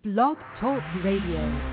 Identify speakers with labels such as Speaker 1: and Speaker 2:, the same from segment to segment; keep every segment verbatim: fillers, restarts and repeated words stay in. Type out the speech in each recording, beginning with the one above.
Speaker 1: Blog Talk Radio.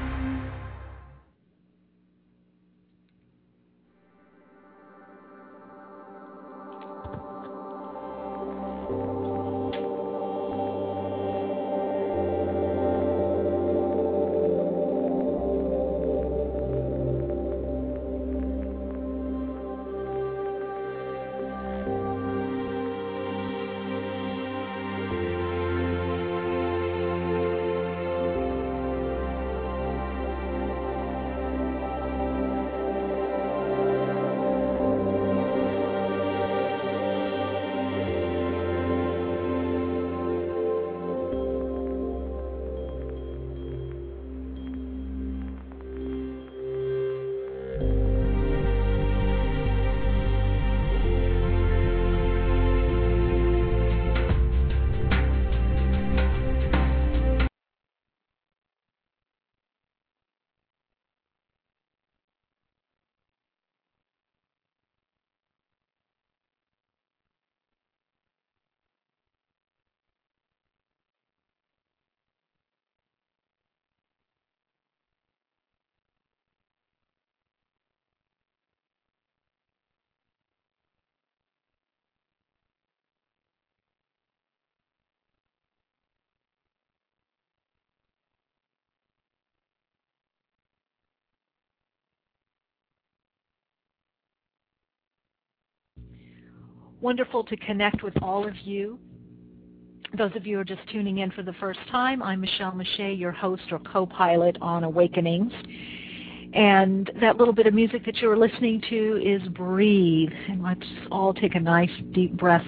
Speaker 1: Wonderful to connect with all of you. Those of you who are just tuning in for the first time, I'm Michelle Mache, your host or co-pilot on Awakenings. And that little bit of music that you were listening to is Breathe. And let's all take a nice deep breath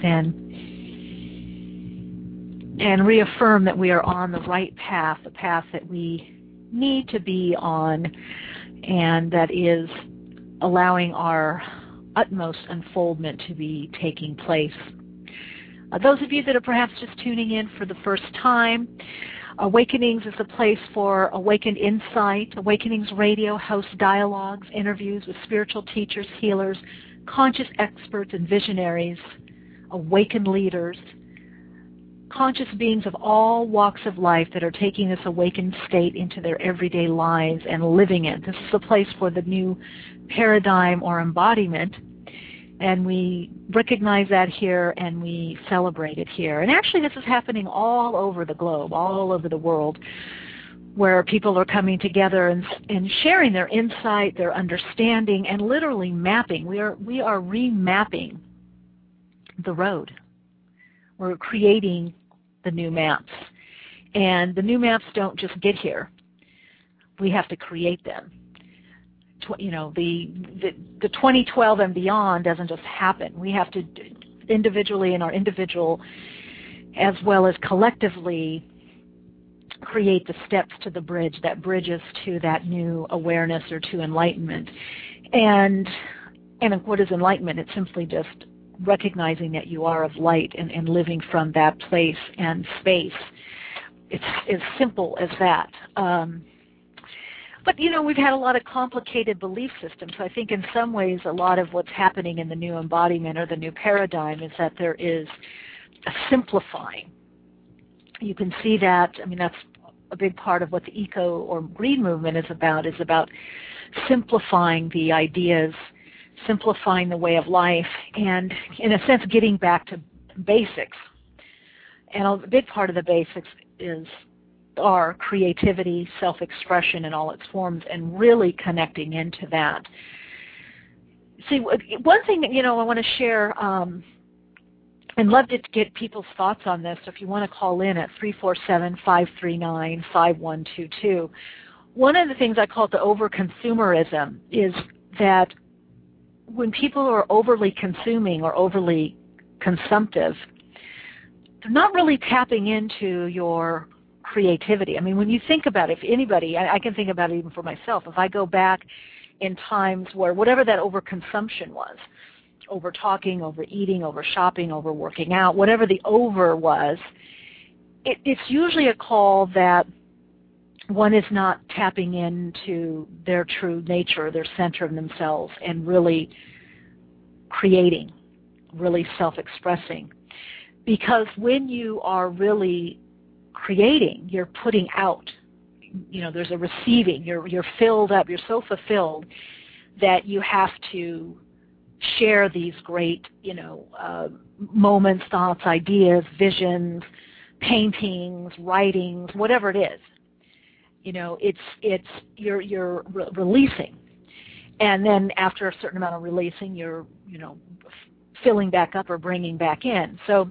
Speaker 1: in and reaffirm that we are on the right path, the path that we need to be on, and that is allowing our utmost unfoldment to be taking place. Uh, those of you that are perhaps just tuning in for the first time, Awakenings is a place for awakened insight. Awakenings Radio hosts dialogues, interviews with spiritual teachers, healers, conscious experts and visionaries, awakened leaders, conscious beings of all walks of life that are taking this awakened state into their everyday lives and living it. This is a place for the new paradigm or embodiment, and we recognize that here and we celebrate it here. And actually this is happening all over the globe, all over the world, where people are coming together and, and sharing their insight, their understanding, and literally mapping. We are, we are remapping the road. We're creating the new maps. And the new maps don't just get here. We have to create them. You know, the, the the twenty twelve and beyond doesn't just happen. We have to individually in our individual as well as collectively create the steps to the bridge that bridges to that new awareness or to enlightenment. And and what is enlightenment? It's simply just recognizing that you are of light and, and living from that place and space. It's as simple as that. Um, But, you know, we've had a lot of complicated belief systems. So I think in some ways a lot of what's happening in the new embodiment or the new paradigm is that there is a simplifying. You can see that, I mean, that's a big part of what the eco or green movement is about, is about simplifying the ideas, simplifying the way of life, and in a sense getting back to basics. And a big part of the basics is our creativity, self-expression in all its forms, and really connecting into that. See, one thing that, you know, I want to share, um, and love to get people's thoughts on this, so if you want to call in at three four seven, five three nine, five one two two. One of the things I call it the over-consumerism is that when people are overly consuming or overly consumptive, they're not really tapping into your creativity. I mean, when you think about it, if anybody, I, I can think about it even for myself, if I go back in times where whatever that overconsumption was, over talking, over eating, over shopping, over working out, whatever the over was, it, it's usually a call that one is not tapping into their true nature, their center of themselves, and really creating, really self-expressing. Because when you are really creating, you're putting out you know, there's a receiving. You're you're filled up. You're so fulfilled that you have to share these great, you know, uh, moments, thoughts, ideas, visions, paintings, writings, whatever it is. You know, it's it's you're you're re- releasing, and then after a certain amount of releasing, you're you know filling back up or bringing back in. So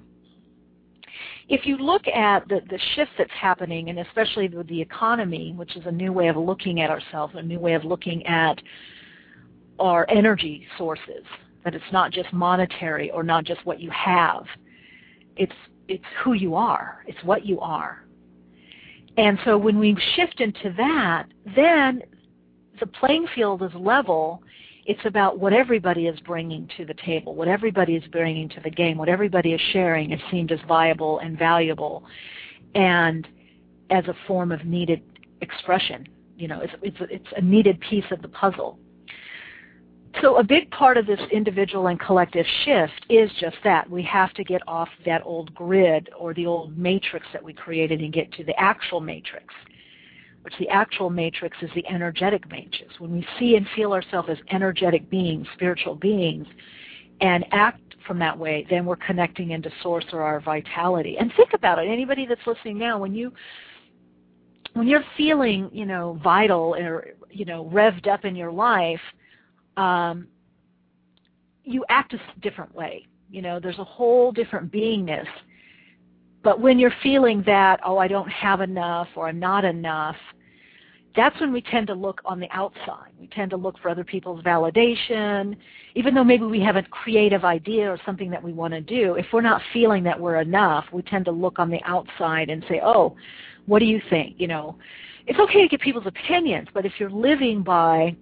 Speaker 1: if you look at the the shift that's happening, and especially with the economy, which is a new way of looking at ourselves, a new way of looking at our energy sources, that it's not just monetary or not just what you have. It's it's who you are. It's what you are. And so when we shift into that, then the playing field is level. It's about what everybody is bringing to the table, what everybody is bringing to the game, what everybody is sharing is seen as viable and valuable and as a form of needed expression. You know, it's, it's, it's a needed piece of the puzzle. So a big part of this individual and collective shift is just that. We have to get off that old grid or the old matrix that we created and get to the actual matrix, which the actual matrix is the energetic matrix. When we see and feel ourselves as energetic beings, spiritual beings, and act from that way, then we're connecting into source or our vitality. And think about it. Anybody that's listening now, when you when you're feeling, you know, vital or, you know, revved up in your life, Um, you act a different way. You know, there's a whole different beingness. But when you're feeling that, oh, I don't have enough or I'm not enough, that's when we tend to look on the outside. We tend to look for other people's validation. Even though maybe we have a creative idea or something that we want to do, if we're not feeling that we're enough, we tend to look on the outside and say, oh, what do you think? You know, it's okay to get people's opinions, but if you're living by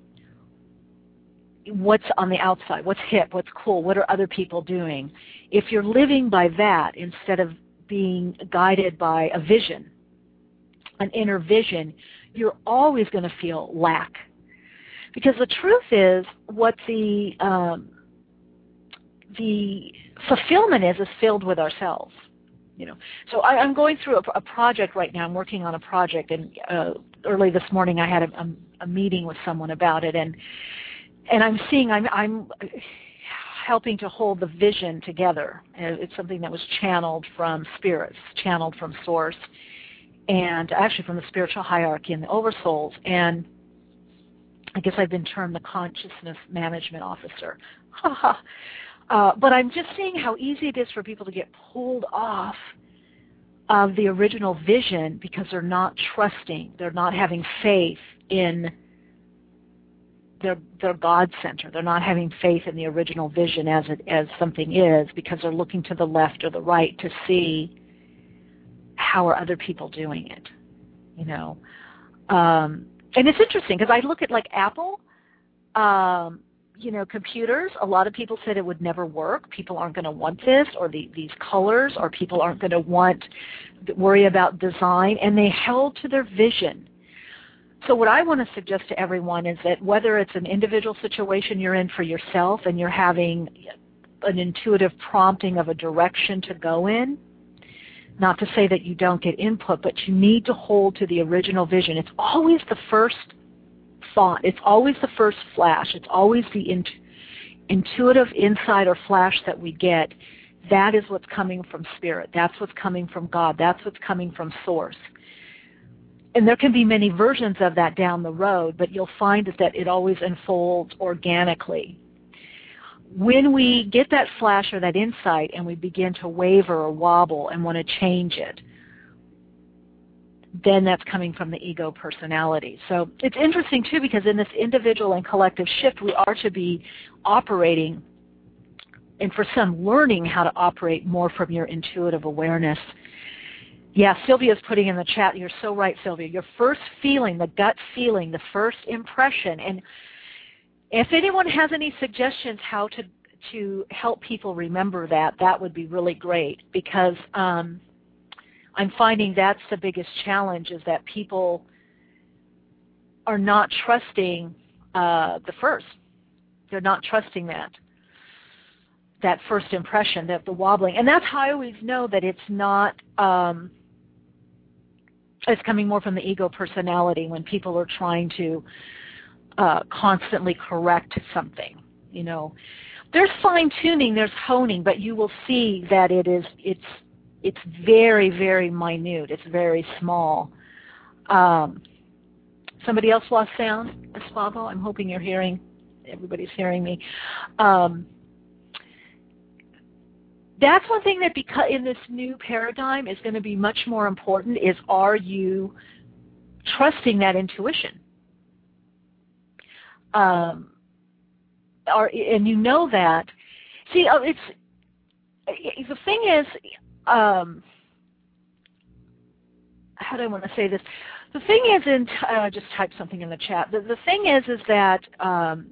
Speaker 1: what's on the outside, what's hip, what's cool, what are other people doing, if you're living by that instead of being guided by a vision, an inner vision, you're always going to feel lack. Because the truth is, what the um, the fulfillment is is filled with ourselves. You know, so I, I'm going through a, a project right now. I'm working on a project, and uh, early this morning I had a, a, a meeting with someone about it, and and I'm seeing I'm I'm helping to hold the vision together. It's something that was channeled from spirits, channeled from source, and actually from the spiritual hierarchy and the oversouls. And I guess I've been termed the consciousness management officer. uh, but I'm just seeing how easy it is for people to get pulled off of the original vision because they're not trusting, they're not having faith in their their God center. They're not having faith in the original vision as it as something is, because they're looking to the left or the right to see how are other people doing it. You know, um, and it's interesting because I look at like Apple, um, you know, computers. A lot of people said it would never work. People aren't going to want this or the, these colors, or people aren't going to want worry about design, and they held to their vision. So what I want to suggest to everyone is that whether it's an individual situation you're in for yourself and you're having an intuitive prompting of a direction to go in, not to say that you don't get input, but you need to hold to the original vision. It's always the first thought. It's always the first flash. It's always the int- intuitive insight or flash that we get. That is what's coming from Spirit. That's what's coming from God. That's what's coming from Source. And there can be many versions of that down the road, but you'll find that it always unfolds organically. When we get that flash or that insight and we begin to waver or wobble and want to change it, then that's coming from the ego personality. So it's interesting, too, because in this individual and collective shift, we are to be operating, and for some, learning how to operate more from your intuitive awareness. Yeah, Sylvia's putting in the chat, you're so right, Sylvia, your first feeling, the gut feeling, the first impression. And if anyone has any suggestions how to to help people remember that, that would be really great, because um, I'm finding that's the biggest challenge, is that people are not trusting uh, the first. They're not trusting that, that first impression, that the wobbling. And that's how I always know that it's not... Um, It's coming more from the ego personality when people are trying to uh, constantly correct something. You know, there's fine tuning, there's honing, but you will see that it is it's it's very very minute. It's very small. Um, somebody else lost sound, Espavo. I'm hoping you're hearing. Everybody's hearing me. Um, that's one thing that because in this new paradigm is going to be much more important is, are you trusting that intuition? Um, are, and you know that. See, uh, it's the thing is, um, how do I want to say this? The thing is, in uh, just type something in the chat. The, the thing is, is that um,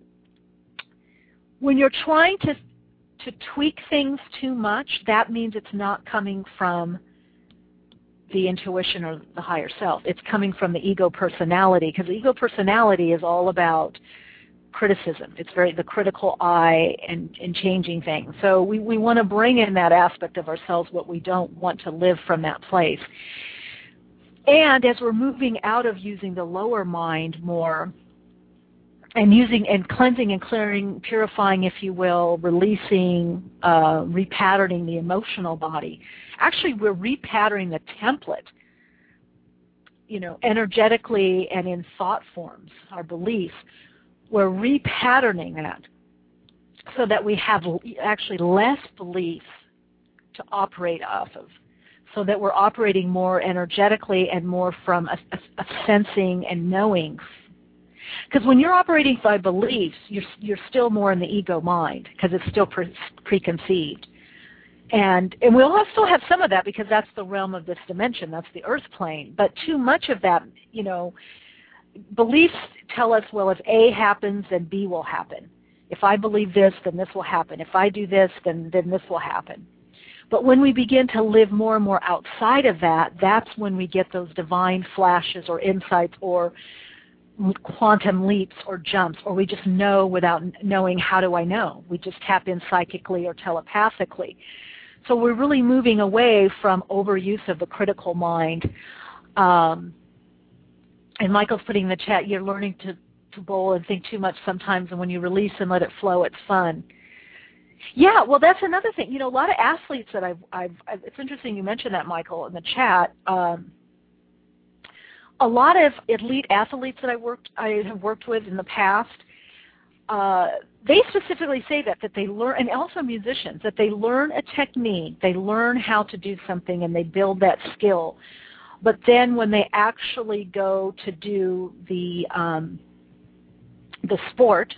Speaker 1: when you're trying to to tweak things too much, that means it's not coming from the intuition or the higher self. It's coming from the ego personality, because the ego personality is all about criticism. It's very the critical eye and, and changing things. So we, we want to bring in that aspect of ourselves, but we don't want to live from that place. And as we're moving out of using the lower mind more, and using and cleansing and clearing, purifying, if you will, releasing, uh, repatterning the emotional body. Actually, we're repatterning the template, you know, energetically and in thought forms, our beliefs. We're repatterning that so that we have actually less beliefs to operate off of, so that we're operating more energetically and more from a, a, a sensing and knowing. Because when you're operating by beliefs, you're, you're still more in the ego mind, because it's still pre- preconceived. And, and we'll still have some of that, because that's the realm of this dimension. That's the earth plane. But too much of that, you know, beliefs tell us, well, if A happens, then B will happen. If I believe this, then this will happen. If I do this, then, then this will happen. But when we begin to live more and more outside of that, that's when we get those divine flashes or insights or quantum leaps or jumps, or we just know without knowing. How do I know? We just tap in psychically or telepathically. So we're really moving away from overuse of the critical mind. Um, and Michael's putting in the chat, you're learning to, to bowl and think too much sometimes, and when you release and let it flow, it's fun. Yeah, well, that's another thing. You know, a lot of athletes that I've, I've, I've it's interesting you mentioned that, Michael, in the chat. Um, A lot of elite athletes that I worked, I have worked with in the past, uh, they specifically say that that they learn, and also musicians, that they learn a technique, they learn how to do something, and they build that skill. But then when they actually go to do the um, the sport,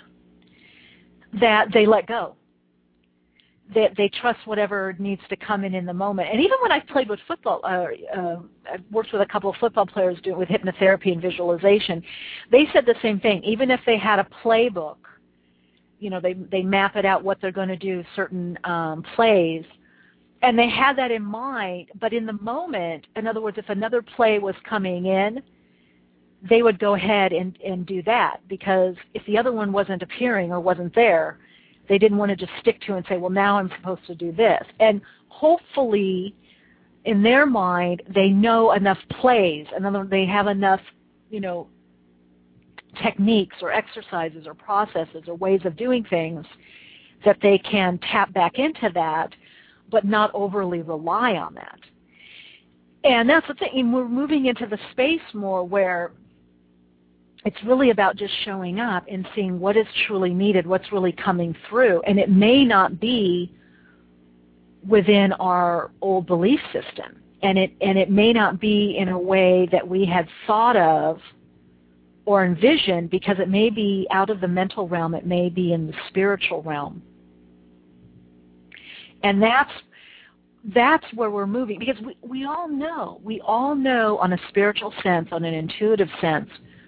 Speaker 1: that they let go. They, they trust whatever needs to come in in the moment. And even when I've played with football, uh, uh, I've worked with a couple of football players doing with hypnotherapy and visualization, they said the same thing. Even if they had a playbook, you know, they, they map it out what they're going to do, certain um, plays, and they had that in mind, but in the moment, in other words, if another play was coming in, they would go ahead and, and do that, because if the other one wasn't appearing or wasn't there, they didn't want to just stick to and say, well, now I'm supposed to do this. And hopefully, in their mind, they know enough plays, and then they have enough, you know, techniques or exercises or processes or ways of doing things that they can tap back into that, but not overly rely on that. And that's the thing. And we're moving into the space more where it's really about just showing up and seeing what is truly needed, what's really coming through. And it may not be within our old belief system. And it, and it may not be in a way that we had thought of or envisioned, because it may be out of the mental realm. It may be in the spiritual realm. And that's, that's where we're moving. Because we, we all know, we all know on a spiritual sense, on an intuitive sense,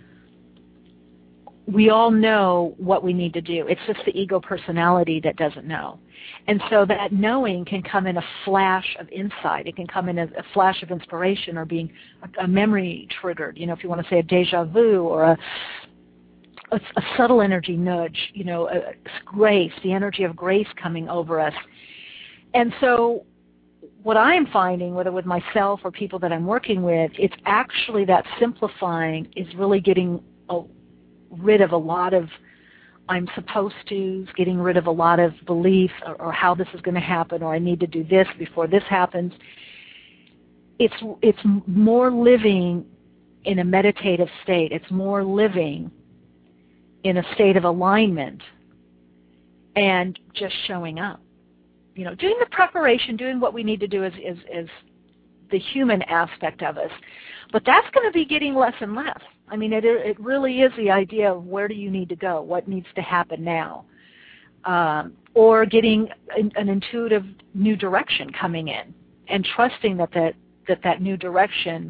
Speaker 1: we all know what we need to do. It's just the ego personality that doesn't know. And so that knowing can come in a flash of insight. It can come in a, a flash of inspiration, or being a, a memory triggered, you know, if you want to say a deja vu, or a, a, a subtle energy nudge, you know, a, a grace, the energy of grace coming over us. And so what I'm finding, whether with myself or people that I'm working with, it's actually that simplifying is really getting a, rid of a lot of I'm supposed to, getting rid of a lot of beliefs or, or how this is going to happen, or I need to do this before this happens. It's it's more living in a meditative state. It's more living in a state of alignment and just showing up. You know, doing the preparation, doing what we need to do is, is, is the human aspect of us. But that's going to be getting less and less. I mean, it, it really is the idea of where do you need to go, what needs to happen now, um, or getting an, an intuitive new direction coming in and trusting that that, that that new direction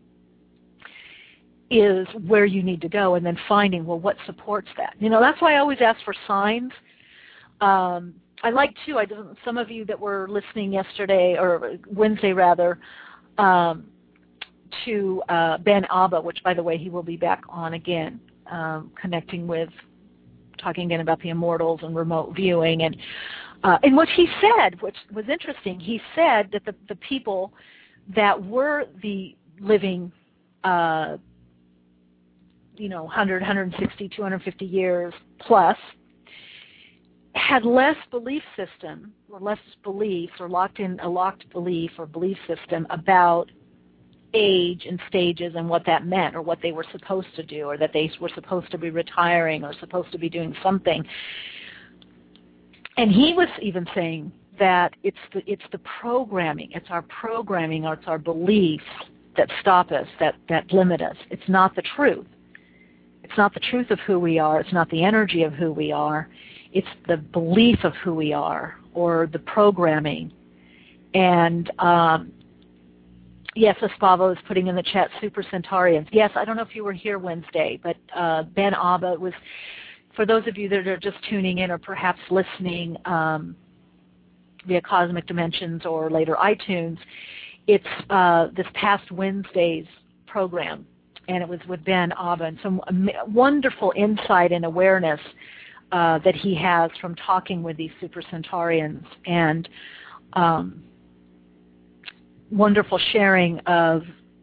Speaker 1: is where you need to go, and then finding, well, what supports that. You know, that's why I always ask for signs. Um, I like, too, I, some of you that were listening yesterday, or Wednesday rather, um, to uh, Ben Abba, which, by the way, he will be back on again, um, connecting with, talking again about the immortals and remote viewing. And uh, and what he said, which was interesting, he said that the, the people that were the living, uh, you know, one hundred, one hundred sixty, two hundred fifty years plus, had less belief system, or less belief, or locked in a locked belief or belief system about age and stages and what that meant, or what they were supposed to do, or that they were supposed to be retiring or supposed to be doing something. And he was even saying that it's the, it's the programming, it's our programming, or it's our beliefs that stop us, that, that limit us. It's not the truth. It's not the truth of who we are. It's not the energy of who we are. It's the belief of who we are, or the programming. And um, yes, Espavo is putting in the chat, Super Centaurians. Yes, I don't know if you were here Wednesday, but uh, Ben Abba was, for those of you that are just tuning in or perhaps listening um, via Cosmic Dimensions or later iTunes, it's uh, this past Wednesday's program, and it was with Ben Abba, and some wonderful insight and awareness Uh, that he has from talking with these Super Centaurians, and um, wonderful sharing of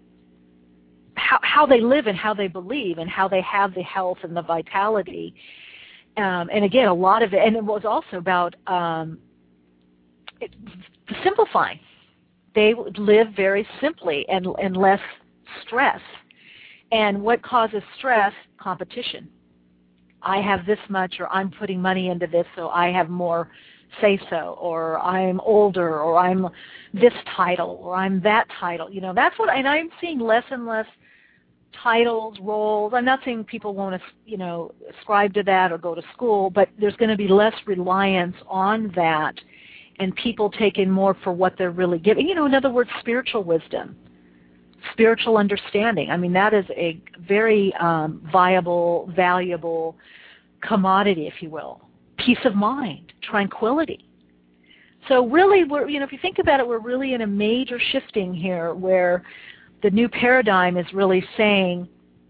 Speaker 1: how, how they live and how they believe and how they have the health and the vitality. Um, and again, a lot of it, and it was also about um, it, simplifying. They live very simply and, and less stress. And what causes stress? Competition. I have this much, or I'm putting money into this, so I have more say-so, or I'm older, or I'm this title, or I'm that title. You know, that's what, and I'm seeing less and less titles, roles. I'm not saying people won't, you know, ascribe to that or go to school, but there's going to be less reliance on that, and people taking more for what they're really giving. You know, in other words, spiritual wisdom, spiritual understanding. I mean, that is a very um, viable, valuable commodity, if you will. Peace of mind, tranquility. So really, we're, you know, if you think about it, we're really in a major shifting here, where the new paradigm is really saying,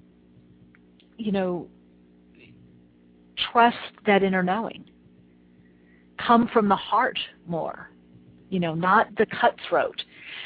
Speaker 1: you know, trust that inner knowing. Come from the heart more, you know, not the cutthroat.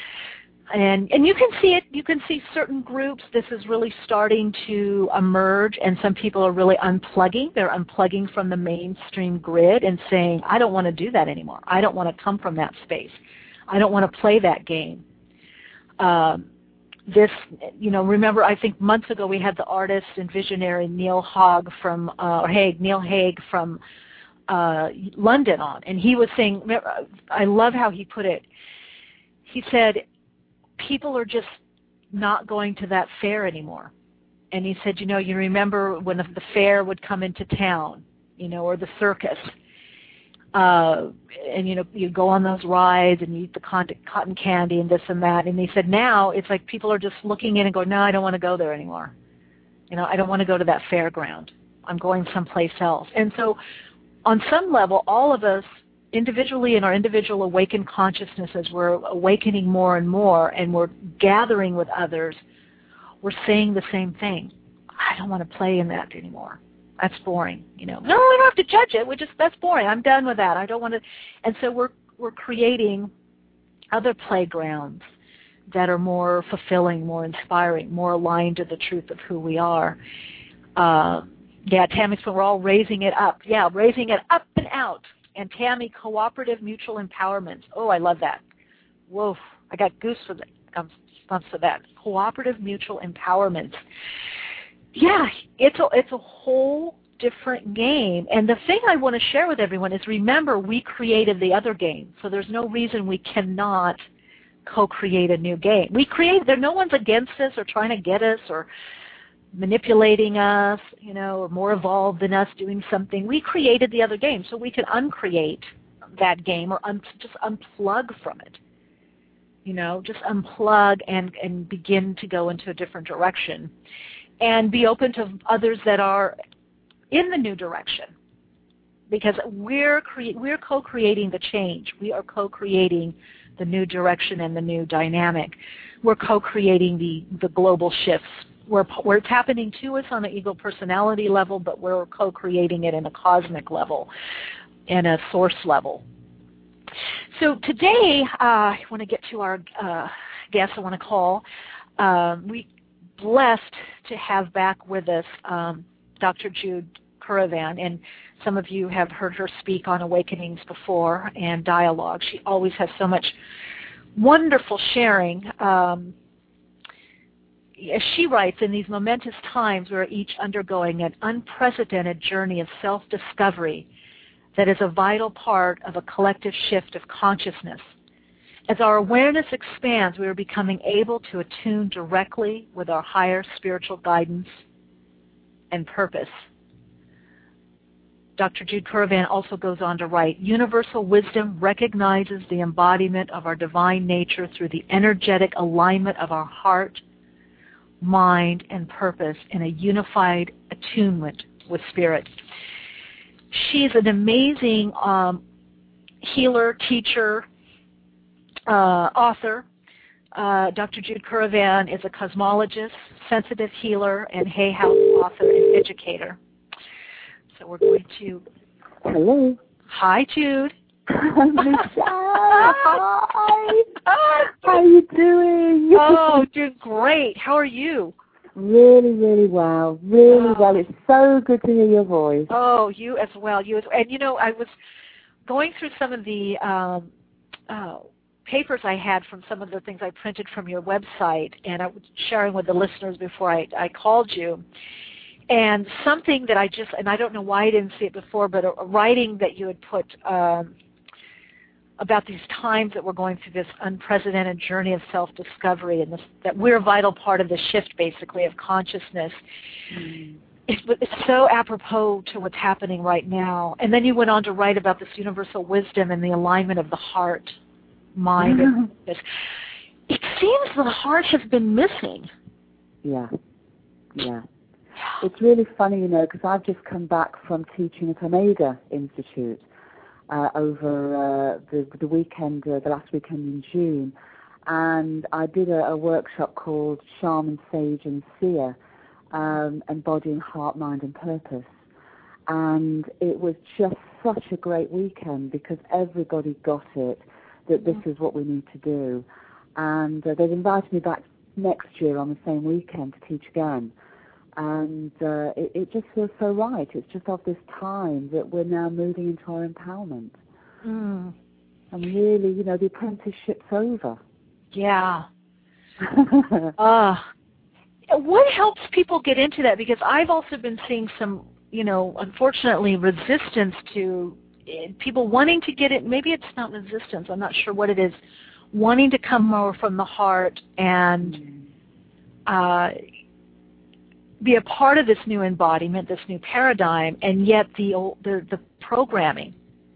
Speaker 1: And and you can see it, you can see certain groups, this is really starting to emerge, and some people are really unplugging. They're unplugging from the mainstream grid and saying, I don't want to do that anymore. I don't want to come from that space. I don't want to play that game. Um, this, you know, remember, I think months ago we had the artist and visionary Neil Haig from, uh, or Haig, Neil Haig from uh, London on, and he was saying, I love how he put it. He said, people are just not going to that fair anymore. And he said, you know, you remember when the, the fair would come into town, you know, or the circus, uh, and, you know, you go on those rides and you eat the cotton, cotton candy and this and that. And he said now it's like people are just looking in and going, no, I don't want to go there anymore. You know, I don't want to go to that fairground. I'm going someplace else. And so on some level, all of us, individually in our individual awakened consciousnesses, we're awakening more and more, and we're gathering with others, we're saying the same thing. I don't want to play in that anymore. That's boring. You know, no, we don't have to judge it. We just, that's boring. I'm done with that. I don't want to. And so we're we're creating other playgrounds that are more fulfilling, more inspiring, more aligned to the truth of who we are. Uh, yeah, Tammy's point, we're all raising it up. Yeah, raising it up and out. And Tammy, cooperative mutual empowerment. Oh, I love that. Whoa, I got goosebumps for that. Cooperative mutual empowerment. Yeah, it's a, it's a whole different game. And the thing I want to share with everyone is, remember, we created the other game. So there's no reason we cannot co-create a new game. We create, there, no one's against us or trying to get us or manipulating us, you know, or more evolved than us doing something. We created the other game, so we can uncreate that game or un, just unplug from it. You know, just unplug and, and begin to go into a different direction and be open to others that are in the new direction, because we're cre- we're co-creating the change. We are co-creating the new direction and the new dynamic. We're co-creating the, the global shifts. We're, we're, it's happening to us on the ego personality level, but we're co-creating it in a cosmic level, in a source level. So today, uh, I want to get to our uh, guest I want to call. Um, we blessed to have back with us um, Doctor Jude Currivan, and some of you have heard her speak on Awakenings before and dialogue. She always has so much wonderful sharing. Um, as she writes, in these momentous times, we are each undergoing an unprecedented journey of self-discovery that is a vital part of a collective shift of consciousness. As our awareness expands, we are becoming able to attune directly with our higher spiritual guidance and purpose. Doctor Jude Currivan also goes on to write, universal wisdom recognizes the embodiment of our divine nature through the energetic alignment of our heart, mind, and purpose in a unified attunement with spirit. She's an amazing um, healer, teacher, uh, author. Uh, Doctor Jude Currivan is a cosmologist, sensitive healer, and Hay House author and educator. So we're going to...
Speaker 2: Hello.
Speaker 1: Hi, Jude.
Speaker 2: Hi. How are you doing?
Speaker 1: Oh, doing great. How are you?
Speaker 2: Really, really well. Really
Speaker 1: oh.
Speaker 2: well. It's so good to hear your voice.
Speaker 1: Oh, you as well. You as well. And, you know, I was going through some of the um, uh, papers I had from some of the things I printed from your website, and I was sharing with the listeners before I, I called you. And something that I just, and I don't know why I didn't see it before, but a, a writing that you had put um, about these times that we're going through this unprecedented journey of self-discovery, and this, that we're a vital part of the shift, basically, of consciousness. Mm. It's, it's so apropos to what's happening right now. And then you went on to write about this universal wisdom and the alignment of the heart, mind, and this. It seems the heart has been missing.
Speaker 2: Yeah, yeah. It's really funny, you know, because I've just come back from teaching at Omega Institute uh, over uh, the, the weekend, uh, the last weekend in June, and I did a, a workshop called Shaman, Sage and Seer, um, embodying heart, mind and purpose. And it was just such a great weekend because everybody got it, that this is what we need to do. And uh, they've invited me back next year on the same weekend to teach again. And uh, it, it just feels so right. It's just of this time that we're now moving into our empowerment.
Speaker 1: Mm.
Speaker 2: And really, you know, the apprenticeship's over.
Speaker 1: Yeah. uh, what helps people get into that? Because I've also been seeing some, you know, unfortunately, resistance to people wanting to get it. Maybe it's not resistance. I'm not sure what it is. Wanting to come more from the heart and uh, be a part of this new embodiment, this new paradigm, and yet the old, the, the programming.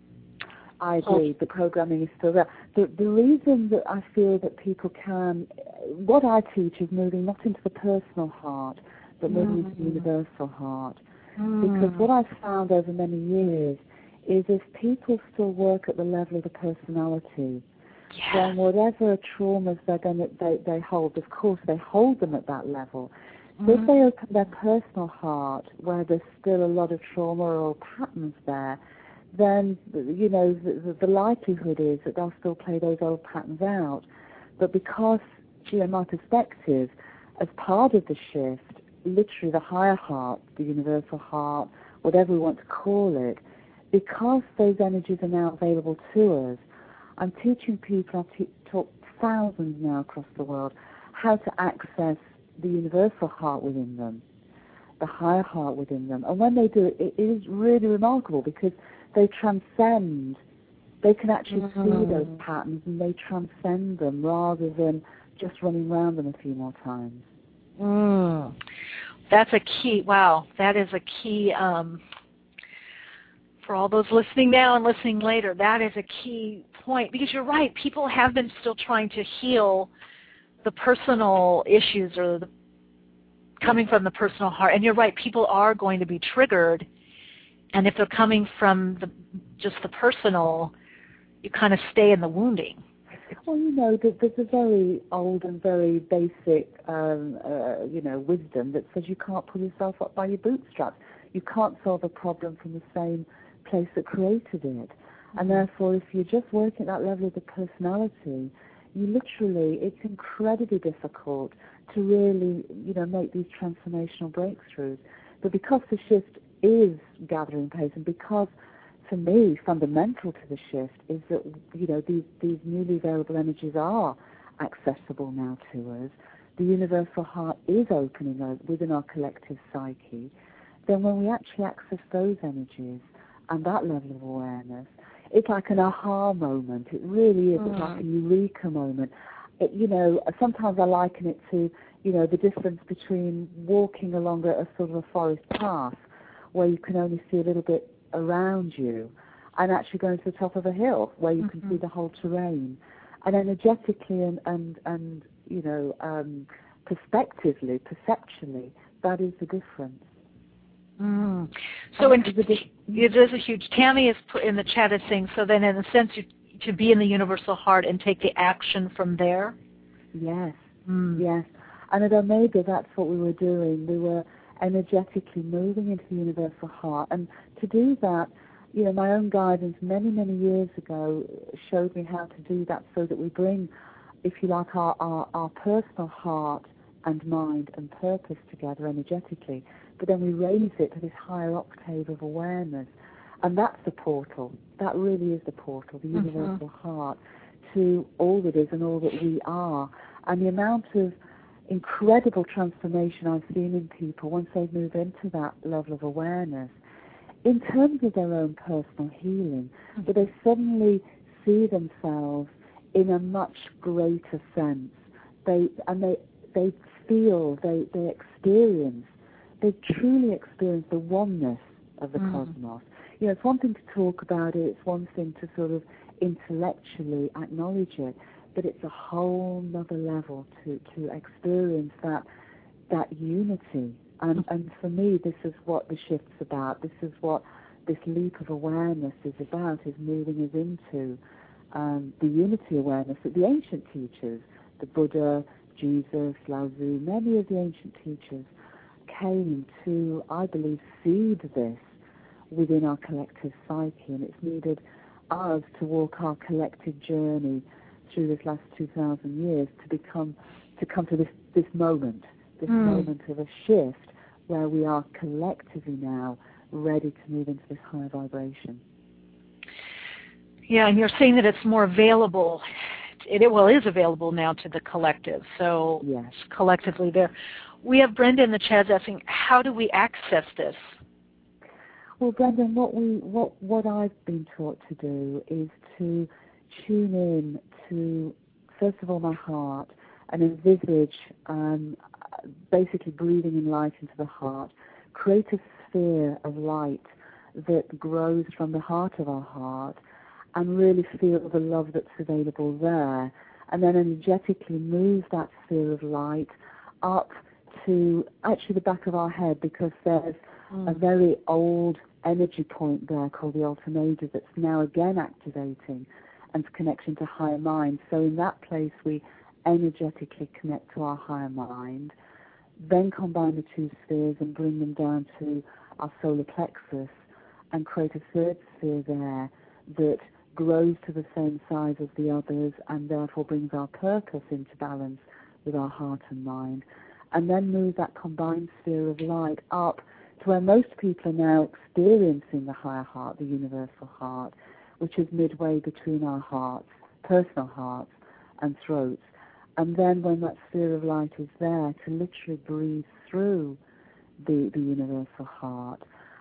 Speaker 2: I agree. The programming is still there. The, the reason that I feel that people can, what I teach is moving not into the personal heart, but moving mm. into the universal heart. Mm. Because what I've found over many years is if people still work at the level of the personality, yes. then whatever traumas they're going to, they, they hold, of course they hold them at that level. So mm. if they open their personal heart, where there's still a lot of trauma or patterns there, then, you know, the, the likelihood is that they'll still play those old patterns out. But because, you know, my perspective, as part of the shift, literally the higher heart, the universal heart, whatever we want to call it, because those energies are now available to us, I'm teaching people, I've te- taught thousands now across the world, how to access the universal heart within them, the higher heart within them. And when they do it, it is really remarkable because they transcend, they can actually mm-hmm. see those patterns and they transcend them rather than just running around them a few more times.
Speaker 1: Mm. That's a key, wow, that is a key, um, for all those listening now and listening later, that is a key point because you're right, people have been still trying to heal the personal issues or the coming from the personal heart. And you're right, people are going to be triggered. And if they're coming from the, just the personal, you kind of stay in the wounding.
Speaker 2: Well, you know, there's a very old and very basic, um, uh, you know, wisdom that says you can't pull yourself up by your bootstraps. You can't solve a problem from the same place that created it. Mm-hmm. And therefore, if you're just working at that level of the personality, you literally, it's incredibly difficult to really, you know, make these transformational breakthroughs. But because the shift is gathering pace, and because, for me, fundamental to the shift is that, you know, these, these newly available energies are accessible now to us, the universal heart is opening us within our collective psyche, then when we actually access those energies and that level of awareness, it's like an aha moment. It really is. Mm. It's like a eureka moment. It, you know, sometimes I liken it to, you know, the difference between walking along a, a sort of a forest path where you can only see a little bit around you and actually going to the top of a hill where you mm-hmm. can see the whole terrain. And energetically and, and, and you know, um, perspectively, perceptually, that is the difference.
Speaker 1: Mm. So in, it is a huge, Tammy is put in the chat is saying, so then in a sense you, to be in the universal heart and take the action from there?
Speaker 2: Yes,
Speaker 1: mm.
Speaker 2: yes. And at Omega, that's what we were doing. We were energetically moving into the universal heart. And to do that, you know, my own guidance many, many years ago showed me how to do that so that we bring, if you like, our, our, our personal heart and mind and purpose together energetically. But then we raise it to this higher octave of awareness. And that's the portal. That really is the portal, the mm-hmm. universal heart, to all that is and all that we are. And the amount of incredible transformation I've seen in people once they move into that level of awareness, in terms of their own personal healing, mm-hmm. but they suddenly see themselves in a much greater sense. They and they they feel, they, they experience, they truly experience the oneness of the mm-hmm. cosmos. You know, it's one thing to talk about it, it's one thing to sort of intellectually acknowledge it, but it's a whole nother level to, to experience that that unity. And, and for me, this is what the shift's about. This is what this leap of awareness is about, is moving us into um, the unity awareness that the ancient teachers, the Buddha, Jesus, Lao Tzu, many of the ancient teachers came to, I believe, seed this within our collective psyche. And it's needed us to walk our collective journey through this last two thousand years to become, to come to this, this moment, this mm. moment of a shift where we are collectively now ready to move into this higher vibration.
Speaker 1: Yeah, and you're saying that it's more available. It well is available now to the collective. So
Speaker 2: yes.
Speaker 1: collectively there. We have Brenda in the chat asking, how do we access this?
Speaker 2: Well, Brendan, what we what what I've been taught to do is to tune in to, first of all, my heart and envisage um, basically breathing in light into the heart, create a sphere of light that grows from the heart of our heart and really feel the love that's available there, and then energetically move that sphere of light up to actually the back of our head, because there's mm. a very old energy point there called the Alter Major that's now again activating and connection to higher mind. So in that place we energetically connect to our higher mind, then combine the two spheres and bring them down to our solar plexus, and create a third sphere there that grows to the same size as the others and therefore brings our purpose into balance with our heart and mind, and then move that combined sphere of light up to where most people are now experiencing the higher heart, the universal heart, which is midway between our hearts, personal hearts, and throats. And then when that sphere of light is there, to literally breathe through the, the universal heart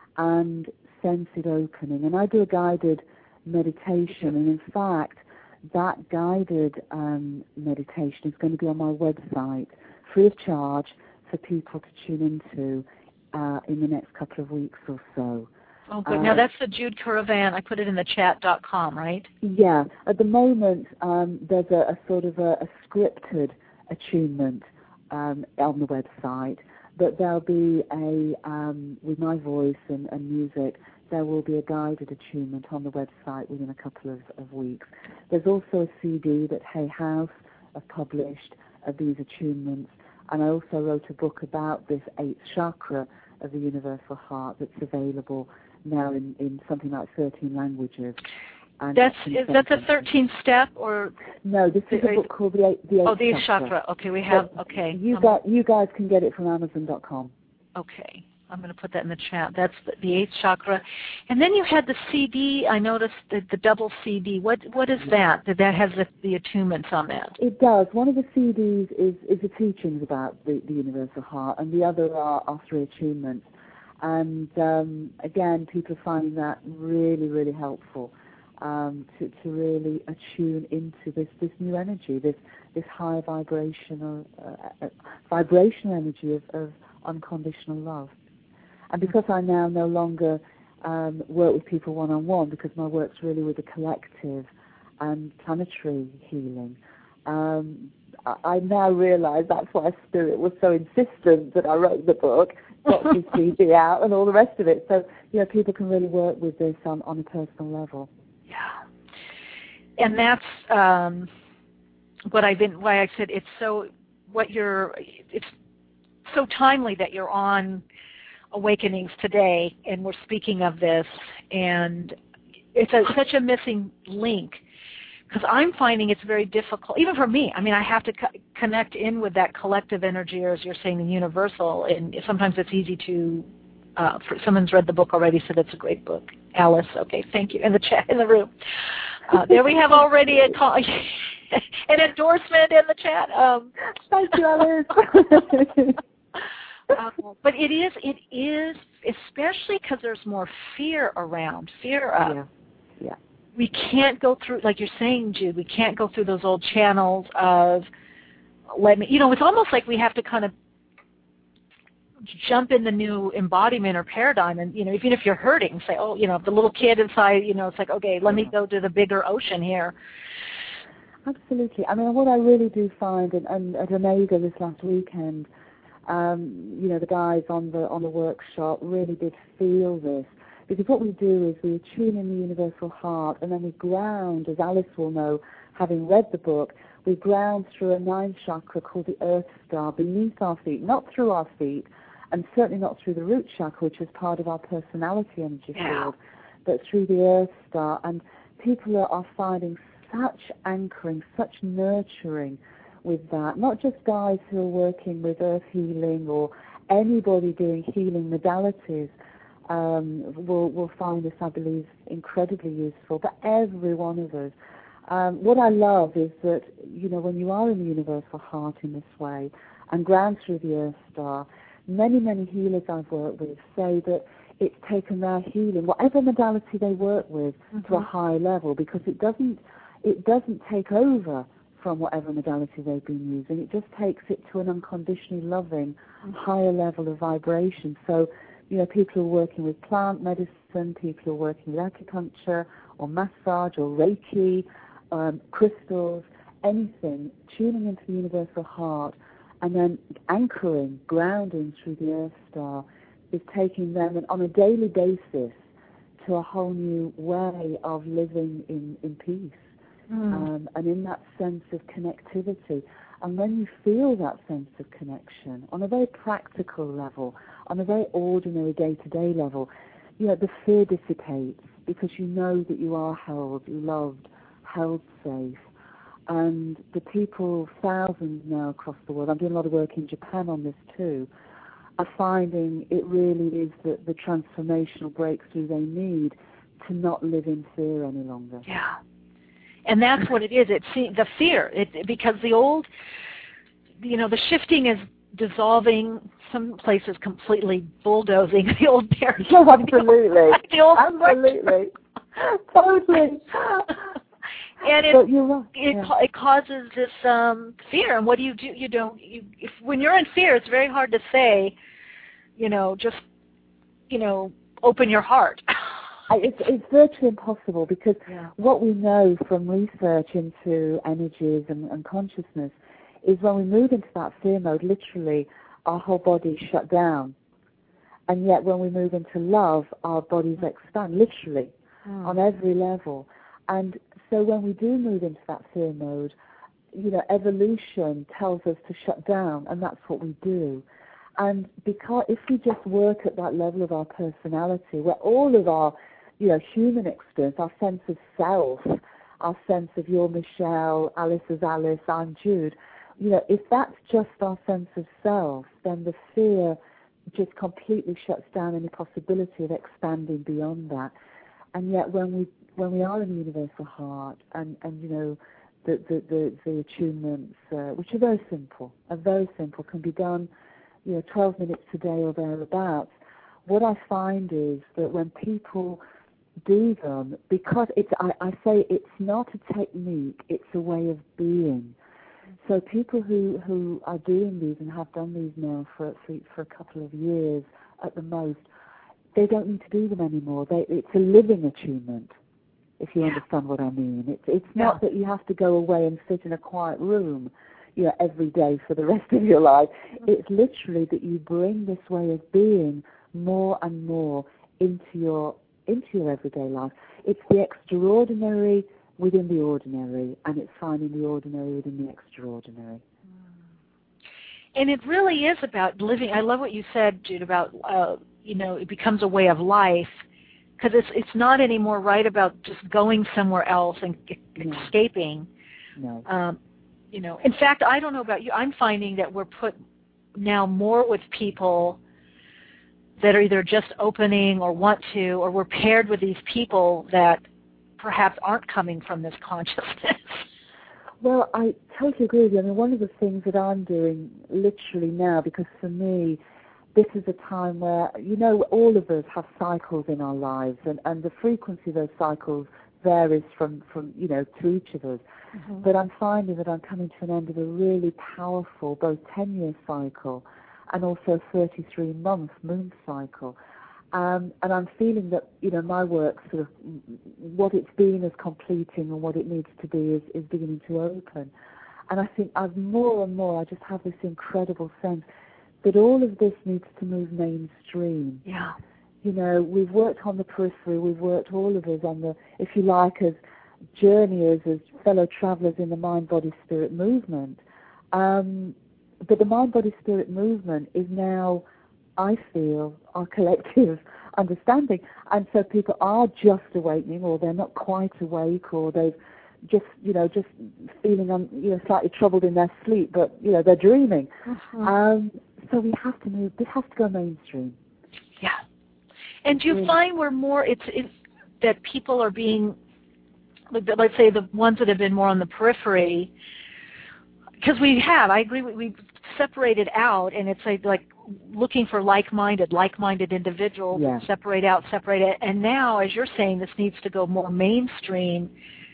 Speaker 2: and sense it opening. And I do a guided meditation, and in fact, that guided um, meditation is going to be on my website, free of charge, for people to tune into uh, in the next couple of weeks or so.
Speaker 1: Oh, good.
Speaker 2: Uh,
Speaker 1: now, that's the Jude Caravan. I put it in the chat dot com, right?
Speaker 2: Yeah. At the moment, um, there's a, a sort of a, a scripted attunement um, on the website, but there'll be a, um, with my voice and, and music, there will be a guided attunement on the website within a couple of, of weeks. There's also a C D that Hay House have published of these attunements, and I also wrote a book about this eighth chakra of the universal heart that's available now in, in something like thirteen languages. And
Speaker 1: that's is that the thirteenth step, or
Speaker 2: no? This is a book called the eighth. The eighth
Speaker 1: oh, the eighth
Speaker 2: chakra.
Speaker 1: chakra. Okay, we have.
Speaker 2: But
Speaker 1: okay,
Speaker 2: you
Speaker 1: um,
Speaker 2: got you guys can get it from Amazon dot com.
Speaker 1: Okay, I'm going to put that in the chat. That's the, the eighth chakra, and then you had the C D. I noticed the, the double C D. What what is that? That that has the, the attunements on that?
Speaker 2: It does. One of the C Ds is is the teachings about the, the universal heart, and the other are, are three attunements. And um, again, people are finding that really, really helpful um, to, to really attune into this, this new energy, this this high vibrational uh, uh, vibrational energy of, of unconditional love. And because I now no longer um, work with people one-on-one, because my work's really with the collective and planetary healing, um, I, I now realise that's why Spirit was so insistent that I wrote the book, got the C D out, and all the rest of it. So, you know, people can really work with this on, on a personal level.
Speaker 1: Yeah. And that's um, what I've been, why I said it's so, what you're, it's so timely that you're on Awakenings today, and we're speaking of this, and it's a, such a missing link, because I'm finding it's very difficult, even for me. I mean, I have to co- connect in with that collective energy, or as you're saying, the universal, and sometimes it's easy to, uh, for, someone's read the book already, so that's a great book. Alice, okay, thank you, in the chat, in the room. Uh, there we have already a call, an endorsement in the chat. Um,
Speaker 2: Thank you, Alice.
Speaker 1: Uh, but it is, it is, especially because there's more fear around, fear of.
Speaker 2: Yeah. Yeah.
Speaker 1: We can't go through, like you're saying, Jude, we can't go through those old channels of, let me, you know, it's almost like we have to kind of jump in the new embodiment or paradigm, and, you know, even if you're hurting, say, oh, you know, the little kid inside, you know, it's like, okay, let me go to the bigger ocean here.
Speaker 2: Absolutely. I mean, what I really do find, and, and at Omega this last weekend, Um, you know, the guys on the on the workshop really did feel this, because what we do is we attune in the universal heart, and then we ground, as Alice will know, having read the book, we ground through a ninth chakra called the Earth Star beneath our feet, not through our feet, and certainly not through the root chakra, which is part of our personality energy field, but through the Earth Star. And people are, are finding such anchoring, such nurturing with that. Not just guys who are working with earth healing or anybody doing healing modalities um, will, will find this, I believe, incredibly useful, but every one of us. Um, what I love is that, you know, when you are in the universal heart in this way and ground through the Earth Star, many, many healers I've worked with say that it's taken their healing, whatever modality they work with, mm-hmm. to a high level, because it doesn't, it doesn't take over from whatever modality they've been using. It just takes it to an unconditionally loving, mm-hmm. higher level of vibration. So, you know, people who are working with plant medicine, people who are working with acupuncture or massage or Reiki, um, crystals, anything, tuning into the universal heart and then anchoring, grounding through the Earth Star is taking them on a daily basis to a whole new way of living in, in peace. Mm. Um, and in that sense of connectivity. And when you feel that sense of connection on a very practical level, on a very ordinary day-to-day level, you know, the fear dissipates because you know that you are held, loved, held safe. And the people, thousands now across the world, I'm doing a lot of work in Japan on this too, are finding it really is the, the transformational breakthrough they need to not live in fear any longer.
Speaker 1: Yeah. And that's what it is. It's the fear. It, because the old, you know, the shifting is dissolving, some places completely bulldozing the old barriers.
Speaker 2: Oh, absolutely.
Speaker 1: The old
Speaker 2: absolutely. Totally.
Speaker 1: And it,
Speaker 2: but you're right.
Speaker 1: it,
Speaker 2: yeah.
Speaker 1: it causes this um, fear. And what do you do? You don't, you, if, when you're in fear, it's very hard to say, you know, just, you know, open your heart.
Speaker 2: It's, it's virtually impossible because
Speaker 1: yeah.
Speaker 2: what we know from research into energies and, and consciousness is when we move into that fear mode, literally our whole body shut down. And yet when we move into love, our bodies expand, literally, mm. on every level. And so when we do move into that fear mode, you know, evolution tells us to shut down, and that's what we do. And because if we just work at that level of our personality, where all of our, you know, human experience, our sense of self, our sense of you're Michelle, Alice is Alice, I'm Jude, you know, if that's just our sense of self, then the fear just completely shuts down any possibility of expanding beyond that. And yet when we when we are in the universal heart and, and you know, the, the, the, the attunements, uh, which are very simple, are very simple, can be done, you know, twelve minutes a day or thereabouts, what I find is that when people do them, because it's, I, I say it's not a technique, it's a way of being. So people who, who are doing these and have done these now for, for, for a couple of years at the most, they don't need to do them anymore. They, it's a living attunement, if you
Speaker 1: yeah.
Speaker 2: understand what I mean. It's, it's
Speaker 1: yeah.
Speaker 2: not that you have to go away and sit in a quiet room, you know, every day for the rest of your life. It's literally that you bring this way of being more and more into your into your everyday life. It's the extraordinary within the ordinary, and it's finding the ordinary within the extraordinary.
Speaker 1: And it really is about living. I love what you said, Jude, about, uh, you know, it becomes a way of life, because it's it's not anymore right about just going somewhere else and
Speaker 2: no.
Speaker 1: escaping.
Speaker 2: No.
Speaker 1: Um, you know, in fact, I don't know about you, I'm finding that we're put now more with people that are either just opening or want to, or we're paired with these people that perhaps aren't coming from this consciousness.
Speaker 2: Well, I totally agree with you. I mean, one of the things that I'm doing literally now, because for me, this is a time where, you know, all of us have cycles in our lives, and, and the frequency of those cycles varies from, from you know, to each of us. Mm-hmm. But I'm finding that I'm coming to an end of a really powerful, both ten-year cycle and also thirty-three month moon cycle. Um, and I'm feeling that, you know, my work sort of, what it's been is completing and what it needs to be is, is beginning to open. And I think I've more and more, I just have this incredible sense that all of this needs to move mainstream.
Speaker 1: Yeah.
Speaker 2: You know, we've worked on the periphery, we've worked all of us on the, if you like, as journeyers, as fellow travelers in the mind-body-spirit movement. Um, but the mind-body-spirit movement is now, I feel, our collective understanding. And so people are just awakening, or they're not quite awake, or they've just, you know, just feeling, um, you know, slightly troubled in their sleep, but, you know, they're dreaming. Mm-hmm. Um, so we have to move, this has to go mainstream.
Speaker 1: Yeah. And do you really find we're more, it's, it's that people are being, let's say the ones that have been more on the periphery, because we have, I agree, we've separated out, and it's like, like looking for like-minded, like-minded individuals,
Speaker 2: yeah.
Speaker 1: separate out, separate it. And now, as you're saying, this needs to go more mainstream.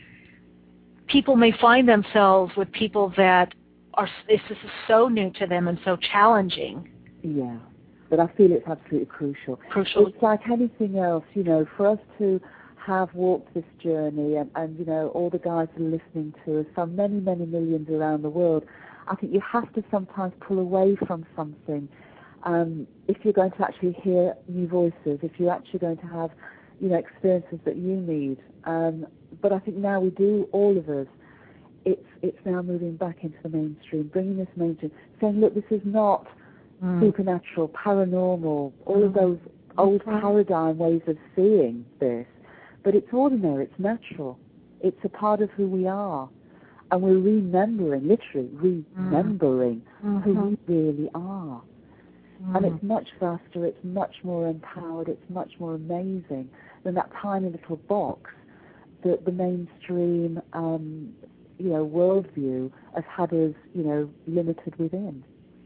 Speaker 1: People may find themselves with people that are, this is so new to them and so challenging.
Speaker 2: Yeah, but I feel it's absolutely crucial.
Speaker 1: Crucial.
Speaker 2: It's like anything else, you know, for us to have walked this journey, and, and you know, all the guys that are listening to us, so many, many millions around the world, I think you have to sometimes pull away from something. Um, if you're going to actually hear new voices, if you're actually going to have, you know, experiences that you need. Um, but I think now we do, all of us, it's it's now moving back into the mainstream, bringing this mainstream, saying, look, this is not mm. supernatural, paranormal, all mm. of those old
Speaker 1: mm-hmm.
Speaker 2: paradigm ways of seeing this, but it's ordinary, it's natural. It's a part of who we are. And we're remembering, literally remembering mm-hmm. who we really are. Mm. And it's much vaster, it's much more empowered, it's much more amazing than that tiny little box that the mainstream, um, you know, worldview has had us, you know, limited within.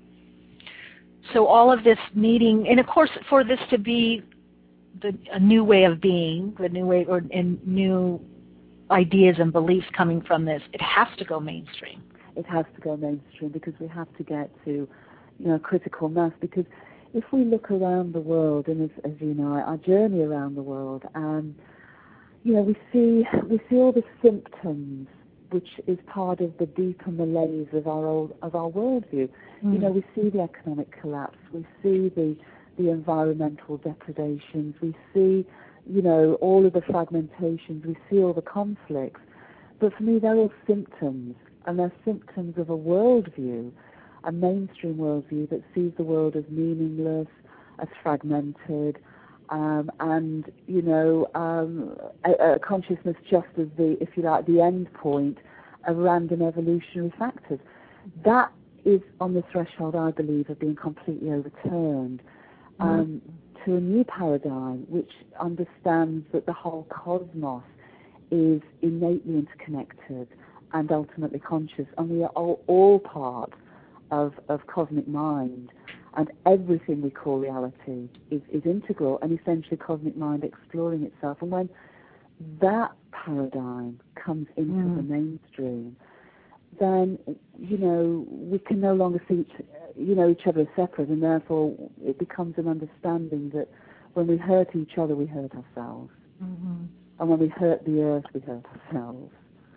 Speaker 1: So all of this needing, and of course, for this to be the, a new way of being, the new way, or and new ideas and beliefs coming from this, it has to go mainstream.
Speaker 2: It has to go mainstream because we have to get to, you know, critical mass. Because if we look around the world, and as, as you know, I journey around the world, and you know, we see we see all the symptoms, which is part of the deeper malaise of our old, of our worldview. Mm. You know, we see the economic collapse, we see the the environmental depredations, we see, you know, all of the fragmentations, we see all the conflicts. But for me, they're all symptoms, and they're symptoms of a worldview, a mainstream worldview that sees the world as meaningless, as fragmented, um, and, you know, um, a, a consciousness just as the, if you like, the end point of random evolutionary factors. That is on the threshold, I believe, of being completely overturned. Um, mm. to a new paradigm which understands that the whole cosmos is innately interconnected and ultimately conscious, and we are all, all part of, of cosmic mind, and everything we call reality is, is integral and essentially cosmic mind exploring itself. And when that paradigm comes into mm. the mainstream, then, you know, we can no longer see each, you know, each other as separate, and therefore it becomes an understanding that when we hurt each other, we hurt ourselves. Mm-hmm. And when we hurt the earth, we hurt ourselves.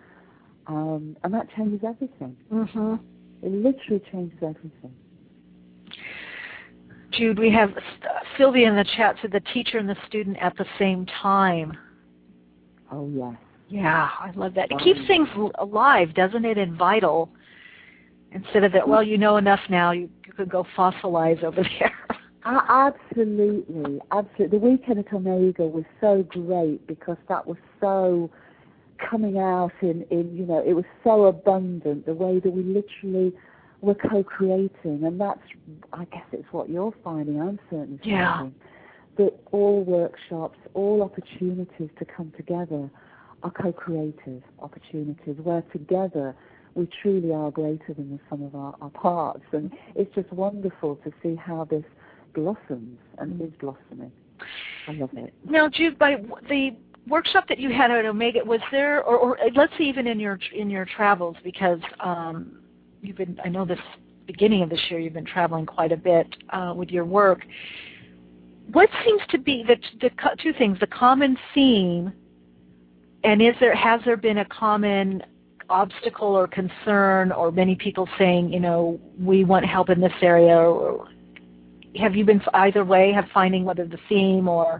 Speaker 2: Um, and that changes everything. Mm-hmm. It literally changes everything.
Speaker 1: Jude, we have Sylvia in the chat said the teacher and the student at the same time.
Speaker 2: Oh, yes.
Speaker 1: Yeah, I love that. It keeps things alive, doesn't it, and vital, instead of that, well, you know enough now, you, you could go fossilize over there.
Speaker 2: Uh, absolutely, absolutely. The weekend at Omega was so great because that was so coming out in, in, you know, it was so abundant, the way that we literally were co-creating, and that's, I guess it's what you're finding, I'm certainly finding,
Speaker 1: yeah.
Speaker 2: that all workshops, all opportunities to come together are co-creative opportunities where together we truly are greater than the sum of our, our parts. And it's just wonderful to see how this blossoms and is blossoming. I love it.
Speaker 1: Now, Jude, by the workshop that you had at Omega, was there, or, or let's say even in your in your travels, because um, you've been, I know this beginning of this year you've been traveling quite a bit uh, with your work. What seems to be the, the two things, the common theme, and is there has there been a common obstacle or concern, or many people saying, you know, we want help in this area? Or have you been either way, have finding whether the theme or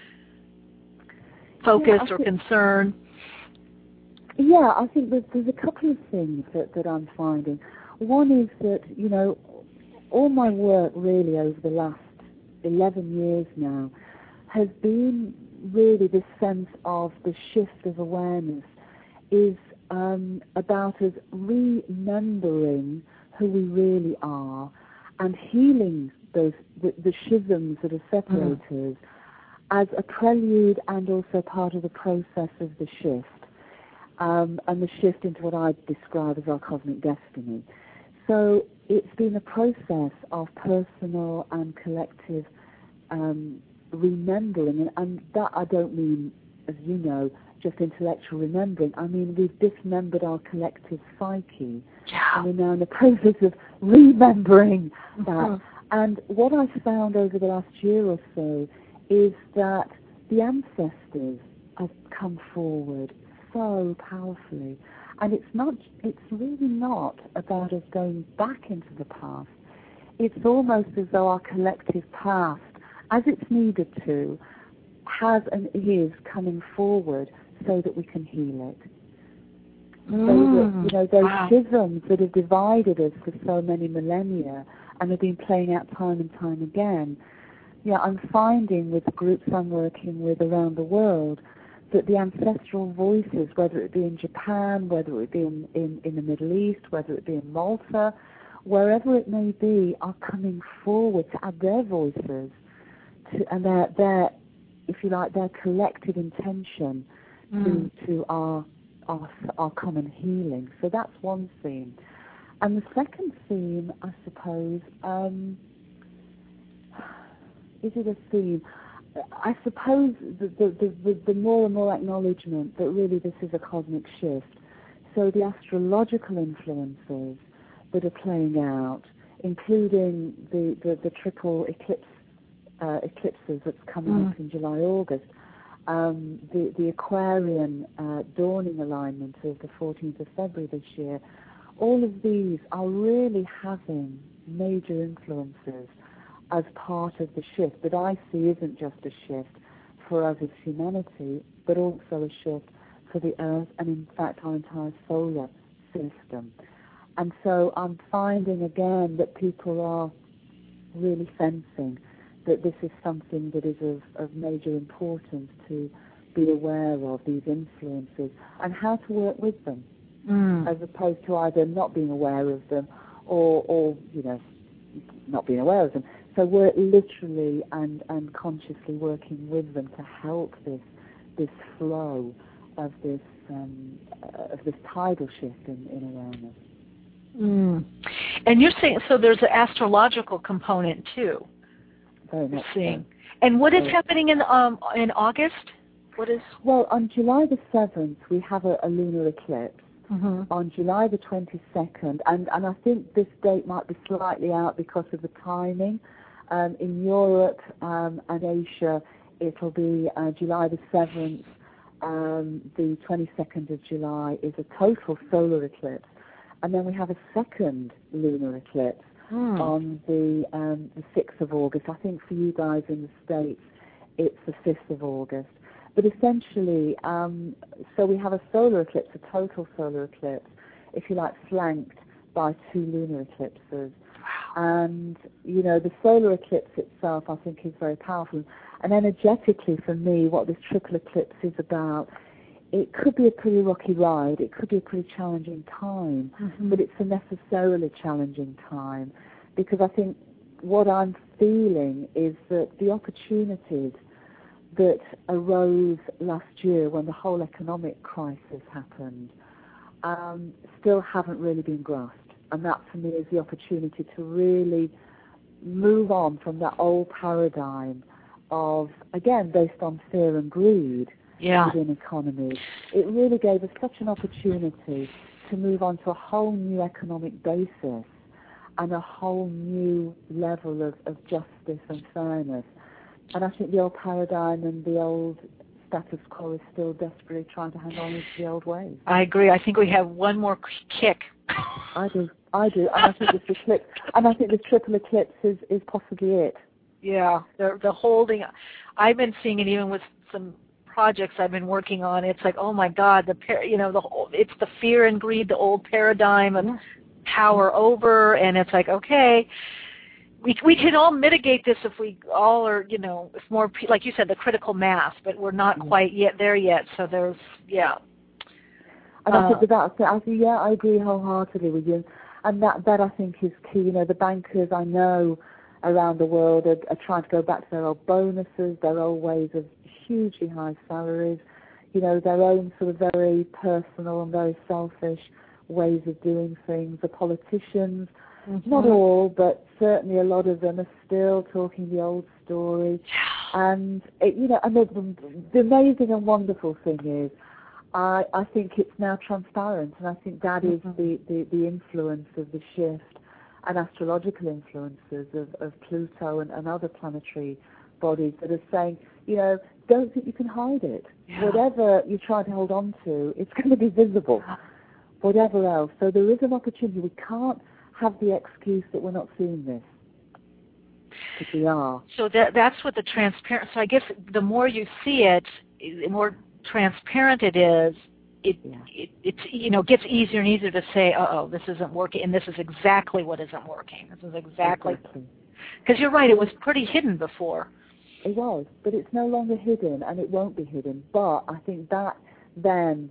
Speaker 1: focus yeah, or think, concern?
Speaker 2: Yeah, I think that there's a couple of things that, that I'm finding. One is that, you know, all my work really over the last eleven years now has been really this sense of the shift of awareness is um, about us remembering who we really are and healing those the, the schisms that are separated mm. as a prelude and also part of the process of the shift, um, and the shift into what I describe as our cosmic destiny. So it's been a process of personal and collective um, remembering, and, and that I don't mean, as you know, just intellectual remembering. I mean, we've dismembered our collective psyche,
Speaker 1: yeah.
Speaker 2: and we're now in the process of remembering that.
Speaker 1: Mm-hmm.
Speaker 2: And what I've found over the last year or so is that the ancestors have come forward so powerfully. And it's not, it's really not about us going back into the past. It's almost as though our collective past, as it's needed to, has and is coming forward so that we can heal it. Mm. So that, you know, those wow. schisms that have divided us for so many millennia and have been playing out time and time again, yeah, I'm finding with the groups I'm working with around the world that the ancestral voices, whether it be in Japan, whether it be in, in, in the Middle East, whether it be in Malta, wherever it may be, are coming forward to add their voices to, and their, their, if you like, their collective intention mm. to to our, our our common healing. So that's one theme. And the second theme, I suppose, um, is it a theme? I suppose the, the, the, the more and more acknowledgement that really this is a cosmic shift. So the astrological influences that are playing out, including the, the, the triple eclipse uh, eclipses that's coming mm. up in July, August, um, the, the Aquarian uh, dawning alignment of the fourteenth of February this year, all of these are really having major influences as part of the shift that I see isn't just a shift for us as humanity, but also a shift for the Earth and, in fact, our entire solar system. And so I'm finding again that people are really sensing that this is something that is of, of major importance to be aware of, these influences, and how to work with them, mm. as opposed to either not being aware of them or, or, you know, not being aware of them. So we're literally and, and consciously working with them to help this this flow of this um, uh, of this tidal shift in, in awareness.
Speaker 1: Mm. And you're saying, so there's an astrological component too.
Speaker 2: Very much
Speaker 1: seeing. So. And what is happening in um in August? What is?
Speaker 2: Well, on July the seventh we have a, a lunar eclipse. Mm-hmm. On July the twenty-second, and, and I think this date might be slightly out because of the timing. Um, in Europe um, and Asia, it'll be uh, July the seventh. Um, the twenty-second of July is a total solar eclipse. And then we have a second lunar eclipse mm. on the, um, the sixth of August. I think for you guys in the States, it's the fifth of August. But essentially, um, so we have a solar eclipse, a total solar eclipse, if you like, flanked by two lunar eclipses. And, you know, the solar eclipse itself, I think, is very powerful. And energetically, for me, what this triple eclipse is about, it could be a pretty rocky ride, it could be a pretty challenging time, mm-hmm. but it's a necessarily challenging time, because I think what I'm feeling is that the opportunities that arose last year when the whole economic crisis happened um, still haven't really been grasped. And that, for me, is the opportunity to really move on from that old paradigm of, again, based on fear and greed
Speaker 1: yeah.
Speaker 2: within economies. It really gave us such an opportunity to move on to a whole new economic basis and a whole new level of, of justice and fairness. And I think the old paradigm and the old status quo is still desperately trying to hang on to the old ways.
Speaker 1: I agree. I think we have one more kick.
Speaker 2: I do. I do. And I think this eclipse, and I think this triple eclipse is, is possibly it.
Speaker 1: Yeah, the the holding. I've been seeing it even with some projects I've been working on. It's like, oh my God, the par- you know the it's the fear and greed, the old paradigm of yeah. power over, and it's like, okay, we we can all mitigate this if we all are, you know, if more, like you said, the critical mass, but we're not mm-hmm. quite yet there yet. So there's, yeah.
Speaker 2: And uh, I think that I think, yeah, I agree wholeheartedly with you. And that, that I think is key. You know, the bankers I know around the world are, are trying to go back to their old bonuses, their old ways of hugely high salaries, you know, their own sort of very personal and very selfish ways of doing things. The politicians, mm-hmm. not all, but certainly a lot of them are still talking the old story. And, it, you know, and the, the, the amazing and wonderful thing is, I, I think it's now transparent, and I think that is mm-hmm. the, the, the influence of the shift and astrological influences of, of Pluto and, and other planetary bodies that are saying, you know, don't think you can hide it. Yeah. Whatever you try to hold on to, it's going to be visible, whatever else. So there is an opportunity. We can't have the excuse that we're not seeing this, because we are.
Speaker 1: So that, that's what the transparent, so I guess the more you see it, the more transparent it is, it, yeah. it it's you know gets easier and easier to say, uh oh, this isn't working, and this is exactly what isn't working. This is exactly,
Speaker 2: exactly.
Speaker 1: Because you're right, it was pretty hidden before.
Speaker 2: It was, but it's no longer hidden, and it won't be hidden. But I think that then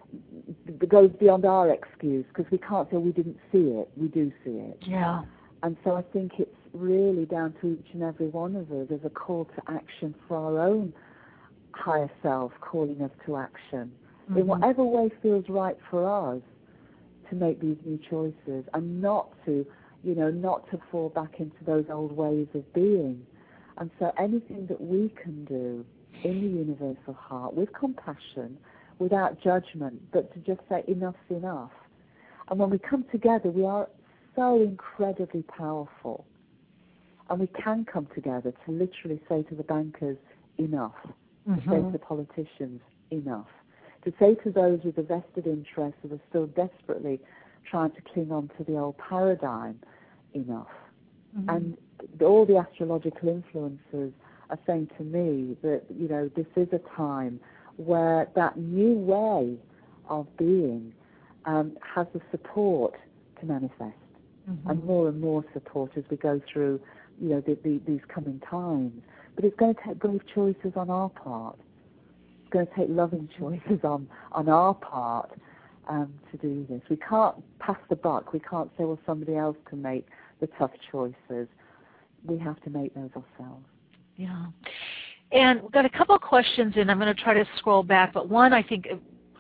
Speaker 2: goes beyond our excuse, because we can't say we didn't see it. We do see it.
Speaker 1: Yeah.
Speaker 2: And so I think it's really down to each and every one of us as a call to action for our own higher self, calling us to action mm-hmm. in whatever way feels right for us to make these new choices, and not to, you know, not to fall back into those old ways of being. And so anything that we can do in the universal heart with compassion, without judgment, but to just say enough's enough. And when we come together, we are so incredibly powerful. And we can come together to literally say to the bankers, enough. Mm-hmm. To say to the politicians, enough. To say to those with a vested interest who are still desperately trying to cling on to the old paradigm, enough. Mm-hmm. And all the astrological influences are saying to me that, you know, this is a time where that new way of being um, has the support to manifest, mm-hmm. and more and more support as we go through, you know, the, the, these coming times. But it's going to take brave choices on our part. It's going to take loving choices on, on our part um, to do this. We can't pass the buck. We can't say, well, somebody else can make the tough choices. We have to make those ourselves.
Speaker 1: Yeah. And we've got a couple of questions, and I'm going to try to scroll back. But one, I think,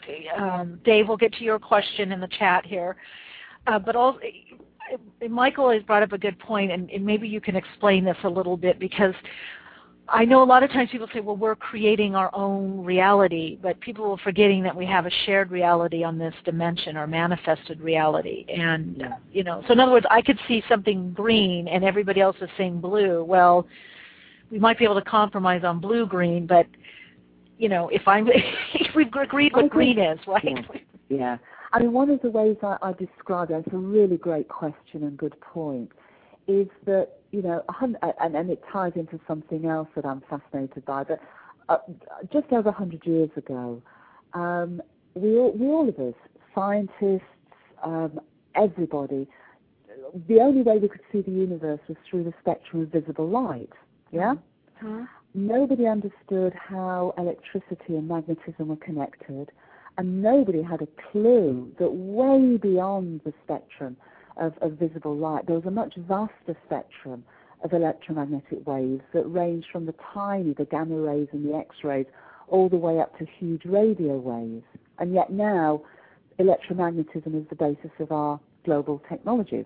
Speaker 1: um, Dave, we'll get to your question in the chat here. Uh, but also, Michael has brought up a good point, and, and maybe you can explain this a little bit, because I know a lot of times people say, well, we're creating our own reality, but people are forgetting that we have a shared reality on this dimension, or manifested reality. And, yeah. you know, so in other words, I could see something green and everybody else is saying blue. Well, we might be able to compromise on blue-green, but, you know, if I'm, if we've agreed what green is, right?
Speaker 2: Yeah. yeah. I mean, one of the ways I, I describe it, it's a really great question and good point, is that, you know, and, and it ties into something else that I'm fascinated by, but uh, just over one hundred years ago, um, we, all, we all of us, scientists, um, everybody, the only way we could see the universe was through the spectrum of visible light, yeah? Mm-hmm. Nobody understood how electricity and magnetism were connected, and nobody had a clue that way beyond the spectrum Of, of visible light, there was a much vaster spectrum of electromagnetic waves that ranged from the tiny, the gamma rays and the X-rays, all the way up to huge radio waves. And yet now, electromagnetism is the basis of our global technologies.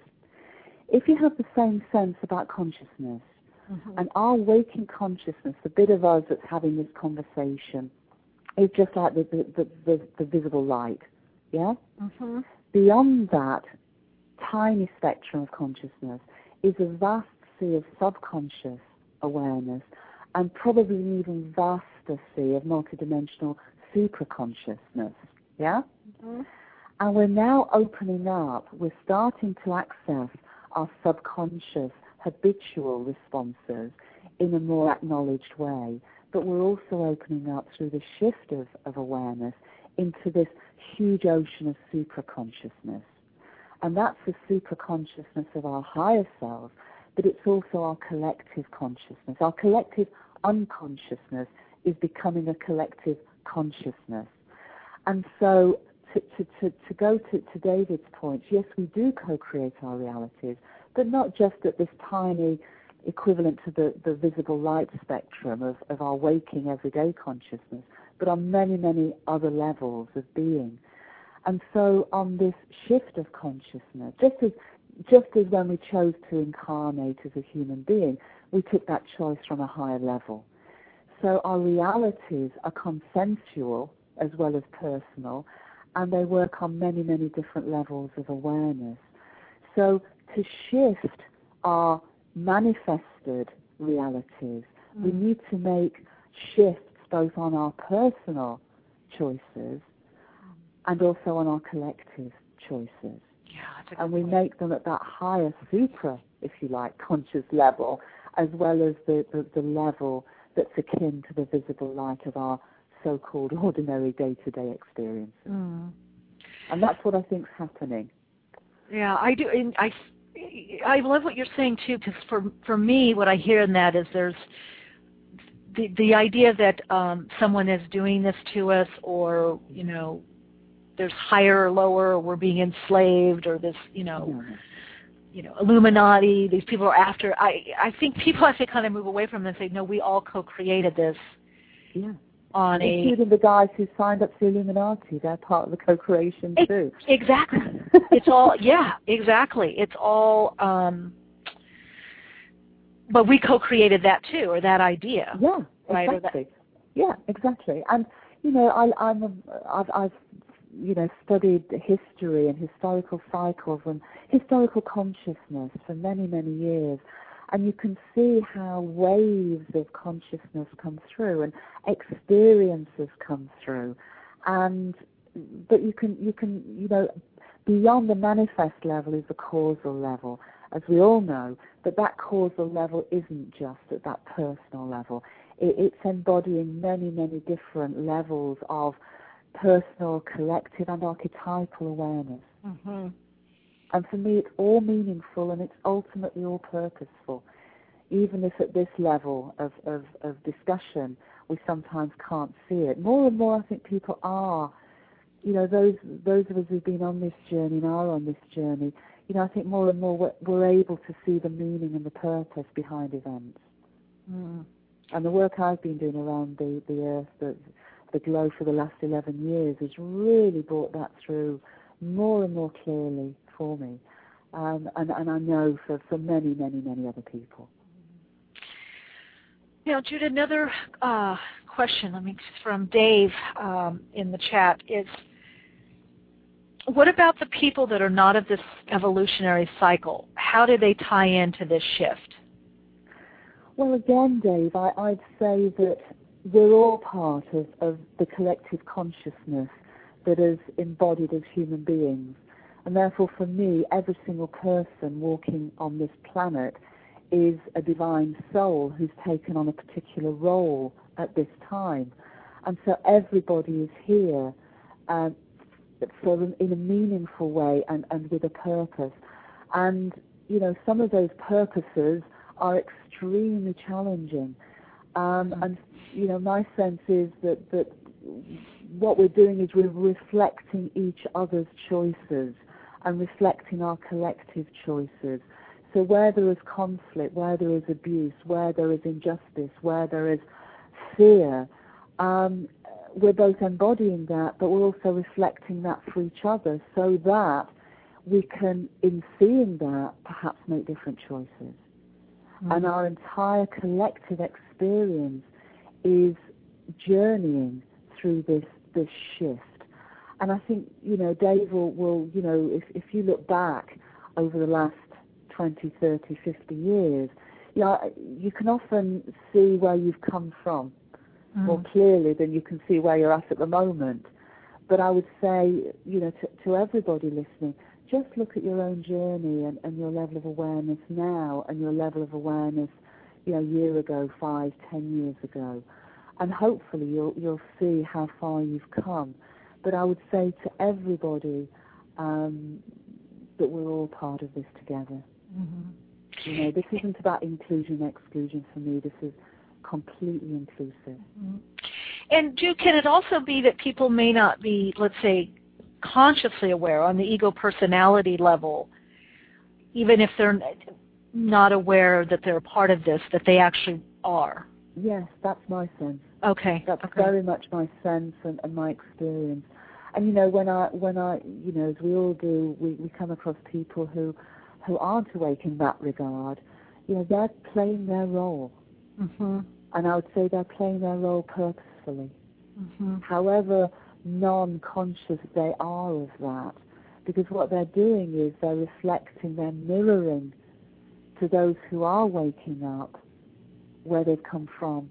Speaker 2: If you have the same sense about consciousness, mm-hmm. and our waking consciousness, the bit of us that's having this conversation, is just like the, the, the, the, the visible light, yeah? Mm-hmm. Beyond that tiny spectrum of consciousness is a vast sea of subconscious awareness, and probably an even vaster sea of multidimensional supraconsciousness, yeah? Mm-hmm. And we're now opening up, we're starting to access our subconscious habitual responses in a more acknowledged way, but we're also opening up through the shift of, of awareness into this huge ocean of supraconsciousness. And that's the superconsciousness of our higher selves, but it's also our collective consciousness. Our collective unconsciousness is becoming a collective consciousness. And so to, to, to, to go to, to David's point, yes, we do co-create our realities, but not just at this tiny equivalent to the, the visible light spectrum of, of our waking everyday consciousness, but on many, many other levels of being. And so on this shift of consciousness, just as just as when we chose to incarnate as a human being, we took that choice from a higher level. So our realities are consensual as well as personal, and they work on many, many different levels of awareness. So to shift our manifested realities, mm. we need to make shifts both on our personal choices and also on our collective choices.
Speaker 1: Yeah,
Speaker 2: and we
Speaker 1: point.
Speaker 2: make them at that higher supra, if you like, conscious level, as well as the, the, the level that's akin to the visible light of our so-called ordinary day-to-day experiences. Mm. And that's what I think is happening.
Speaker 1: Yeah, I do. And I, I love what you're saying too, because for for me, what I hear in that is there's the the idea that um, someone is doing this to us, or you know, there's higher or lower, or we're being enslaved, or this, you know, mm-hmm. you know, Illuminati. These people are after. I I think people have to kind of move away from them and say, no, we all co-created this.
Speaker 2: Yeah.
Speaker 1: On
Speaker 2: Including
Speaker 1: a,
Speaker 2: the guys who signed up to the Illuminati, they're part of the co-creation
Speaker 1: it,
Speaker 2: too.
Speaker 1: Exactly. It's all, yeah, exactly. It's all, um, but we co-created that too, or that idea.
Speaker 2: Yeah,
Speaker 1: right?
Speaker 2: exactly. Yeah, exactly. And you know, I, I'm, a, I've, I've, you know, studied history and historical cycles and historical consciousness for many, many years. And you can see how waves of consciousness come through and experiences come through. And but you can you can you know, beyond the manifest level is the causal level, as we all know. But that causal level isn't just at that personal level. It, it's embodying many many different levels of personal, collective, and archetypal awareness.
Speaker 1: Mm-hmm.
Speaker 2: And for me, it's all meaningful and it's ultimately all purposeful. Even if at this level of, of, of discussion we sometimes can't see it. More and more I think people are, you know, those those of us who've been on this journey and are on this journey, you know, I think more and more we're, we're able to see the meaning and the purpose behind events. Mm. And the work I've been doing around the, the earth, the, the glow for the last eleven years has really brought that through more and more clearly for me, um, and, and I know for, for many, many, many other people.
Speaker 1: Now, Jude, another uh, question, I mean, from Dave um, in the chat is, what about the people that are not of this evolutionary cycle? How do they tie into this shift?
Speaker 2: Well, again, Dave, I, I'd say that we're all part of, of the collective consciousness that is embodied as human beings. And therefore, for me, every single person walking on this planet is a divine soul who's taken on a particular role at this time. And so everybody is here uh, for them in a meaningful way and, and with a purpose. And, you know, some of those purposes are extremely challenging. Um, and, you know, my sense is that, that what we're doing is we're reflecting each other's choices and reflecting our collective choices. So where there is conflict, where there is abuse, where there is injustice, where there is fear, um, we're both embodying that, but we're also reflecting that for each other so that we can, in seeing that, perhaps make different choices. Mm-hmm. And our entire collective experience is journeying through this, this shift. And I think, you know, Dave will, will you know, if, if you look back over the last twenty, thirty, fifty years, you know, you can often see where you've come from mm. more clearly than you can see where you're at at the moment. But I would say, you know, to, to everybody listening, just look at your own journey and, and your level of awareness now and your level of awareness, you know, a year ago, five, ten years ago. And hopefully you'll, you'll see how far you've come. But I would say to everybody um, that we're all part of this together. Mm-hmm. You know, this isn't about inclusion, exclusion for me. This is completely inclusive.
Speaker 1: Mm-hmm. And Jude, can it also be that people may not be, let's say, consciously aware on the ego personality level, even if they're not aware that they're a part of this, that they actually are?
Speaker 2: Yes, that's my sense.
Speaker 1: Okay.
Speaker 2: That's
Speaker 1: okay.
Speaker 2: very much my sense and, and my experience. And, you know, when I, when I, you know, as we all do, we, we come across people who, who aren't awake in that regard. You know, they're playing their role. Mm-hmm. And I would say they're playing their role purposefully. Mm-hmm. However non-conscious they are of that. Because what they're doing is they're reflecting, they're mirroring to those who are waking up where they've come from.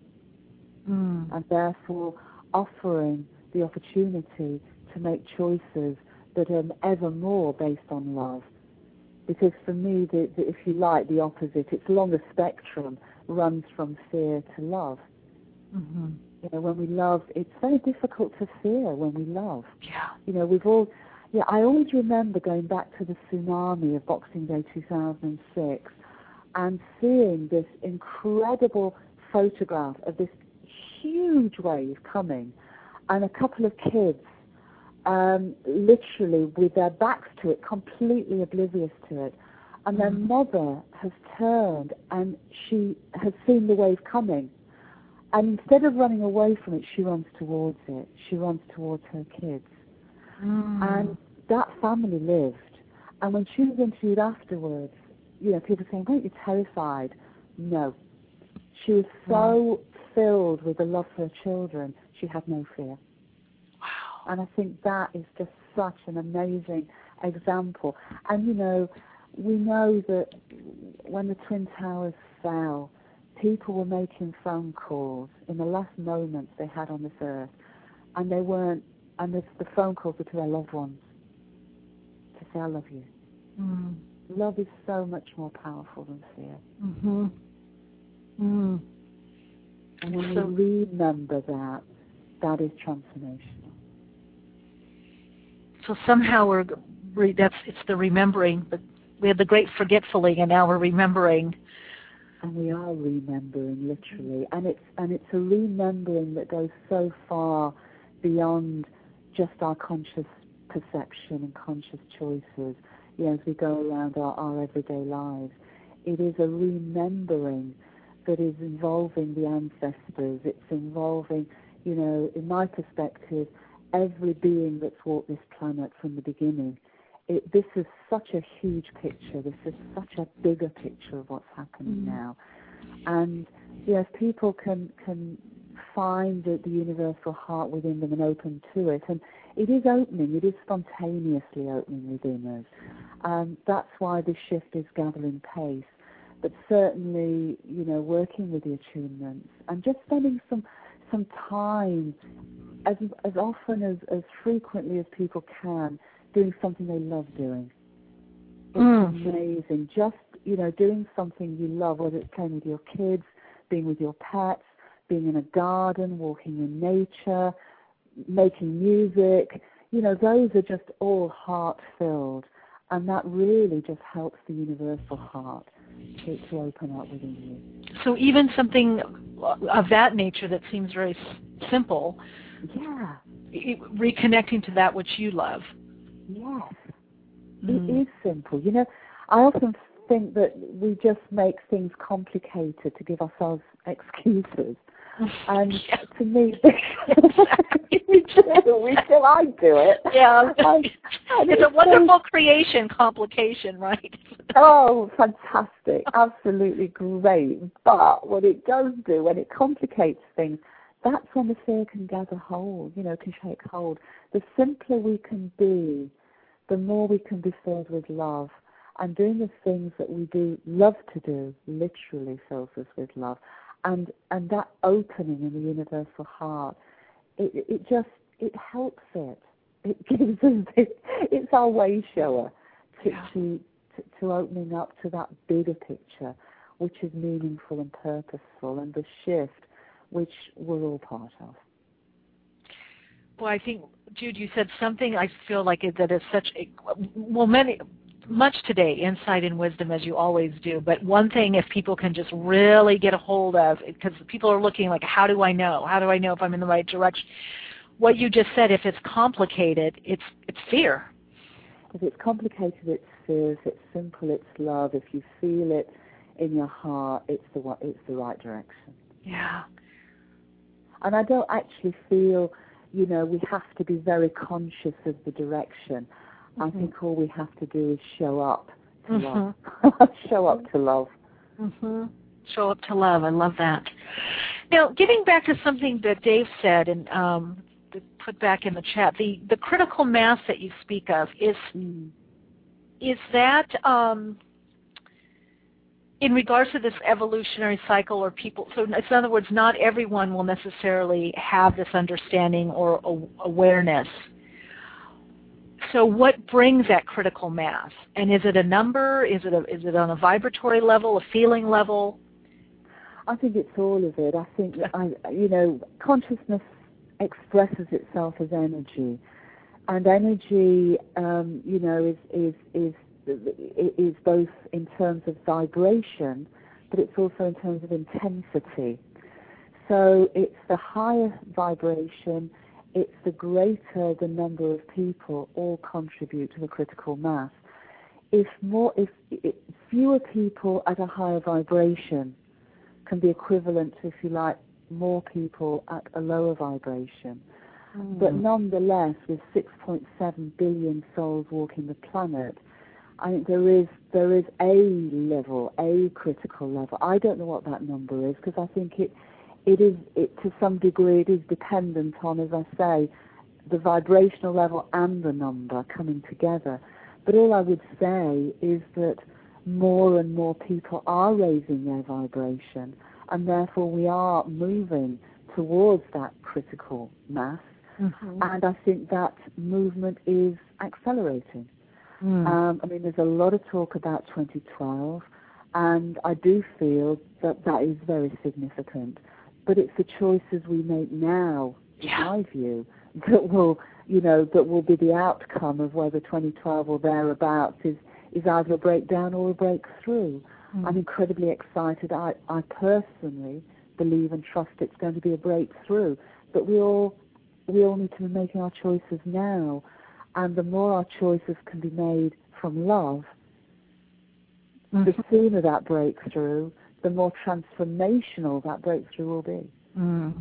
Speaker 2: Mm. And therefore offering the opportunity to make choices that are ever more based on love. Because for me, the, the, if you like, the opposite, it's along the spectrum, runs from fear to love. Mm-hmm. You know, when we love, it's very difficult to fear when we love.
Speaker 1: Yeah.
Speaker 2: You know, we've all, Yeah, I always remember going back to the tsunami of Boxing Day two thousand six and seeing this incredible photograph of this huge wave coming and a couple of kids um, literally with their backs to it, completely oblivious to it. And their
Speaker 1: Mm-hmm.
Speaker 2: mother has turned and she has seen the wave coming. And instead of running away from it, she runs towards it. She runs towards her kids.
Speaker 1: Mm.
Speaker 2: And that family lived. And when she was interviewed afterwards, you know, people saying, weren't you terrified? No. She was so filled with the love for her children, she had no fear.
Speaker 1: Wow.
Speaker 2: And I think that is just such an amazing example. And, you know, we know that when the Twin Towers fell, people were making phone calls in the last moments they had on this earth, and they weren't, and the, the phone calls were to their loved ones to say, I love you.
Speaker 1: Mm.
Speaker 2: Love is so much more powerful than fear.
Speaker 1: Mm-hmm. Mm.
Speaker 2: And when
Speaker 1: So,
Speaker 2: we remember that, that is transformational.
Speaker 1: so somehow we're, re- that's, it's the remembering, but we had the great forgetfully, and now we're remembering.
Speaker 2: And we are remembering, literally. And it's, and it's a remembering that goes so far beyond just our conscious perception and conscious choices, you know, as we go around our, our everyday lives. It is a remembering that is involving the ancestors. It's involving, you know, in my perspective, every being that's walked this planet from the beginning. It, this is such a huge picture. This is such a bigger picture of what's happening mm. now. And yes, people can can find the, the universal heart within them and open to it. And it is opening. It is spontaneously opening within us. Um, that's why this shift is gathering pace. But certainly, you know, working with the attunements and just spending some some time, as as often as as frequently as people can, doing something they love doing. It's mm. amazing. Just, you know, doing something you love, whether it's playing with your kids, being with your pets, being in a garden, walking in nature, making music. You know, those are just all heart-filled. And that really just helps the universal heart to, to open up within you.
Speaker 1: So even something of that nature that seems very simple,
Speaker 2: yeah,
Speaker 1: reconnecting to that which you love.
Speaker 2: Yes, mm. it is simple. You know, I often think that we just make things complicated to give ourselves excuses. And yeah. to me, we do. We do. I do it.
Speaker 1: Yeah, and, and it's, it's a wonderful so, creation, complication, right?
Speaker 2: Oh, fantastic! Absolutely great. But what it does do, when it complicates things, that's when the fear can gather hold. You know, can take hold. The simpler we can be, the more we can be filled with love. And doing the things that we do love to do literally fills us with love. And and that opening in the universal heart, it it just, it helps it. It gives us, it, it's our way shower to,
Speaker 1: yeah.
Speaker 2: to, to, to opening up to that bigger picture, which is meaningful and purposeful, and the shift, which we're all part of.
Speaker 1: Well, I think, Jude, you said something I feel like it, that is such a, well, many, much today, insight and wisdom, as you always do. But one thing, if people can just really get a hold of, because people are looking like, how do I know? How do I know if I'm in the right direction? What you just said, if it's complicated, it's it's fear.
Speaker 2: If it's complicated, it's fear. If it's simple, it's love. If you feel it in your heart, it's the it's the right direction.
Speaker 1: Yeah.
Speaker 2: And I don't actually feel, you know, we have to be very conscious of the direction. Mm-hmm. I think all we have to do is show up to mm-hmm. love. show up to love.
Speaker 1: Mm-hmm. Show up to love. I love that. Now, getting back to something that Dave said and um, put back in the chat, the, the critical mass that you speak of, is mm. is that um, in regards to this evolutionary cycle, or people, so in other words, not everyone will necessarily have this understanding or a, awareness. So what brings that critical mass? And is it a number? Is it a, is it on a vibratory level, a feeling level?
Speaker 2: I think it's all of it. I think, I, you know, consciousness expresses itself as energy. And energy, um, you know, is, is, is, is both in terms of vibration, but it's also in terms of intensity. So it's the higher vibration, it's the greater the number of people all contribute to the critical mass. If more, if, if fewer people at a higher vibration can be equivalent to, if you like, more people at a lower vibration. Mm. But nonetheless, with six point seven billion souls walking the planet, I think there is there is a level, a critical level. I don't know what that number is, because I think it it is it to some degree it is dependent on, as I say, the vibrational level and the number coming together. But all I would say is that more and more people are raising their vibration, and therefore we are moving towards that critical mass. Mm-hmm. And I think that movement is accelerating. Mm. Um, I mean, there's a lot of talk about twenty twelve, and I do feel that that is very significant. But it's the choices we make now, yeah. in my view, that will, you know, that will be the outcome of whether twenty twelve or thereabouts is, is either a breakdown or a breakthrough. Mm. I'm incredibly excited. I, I personally believe and trust it's going to be a breakthrough. But we all we all need to be making our choices now. And the more our choices can be made from love, mm-hmm. the sooner that breakthrough, the more transformational that breakthrough will be.
Speaker 1: Mm.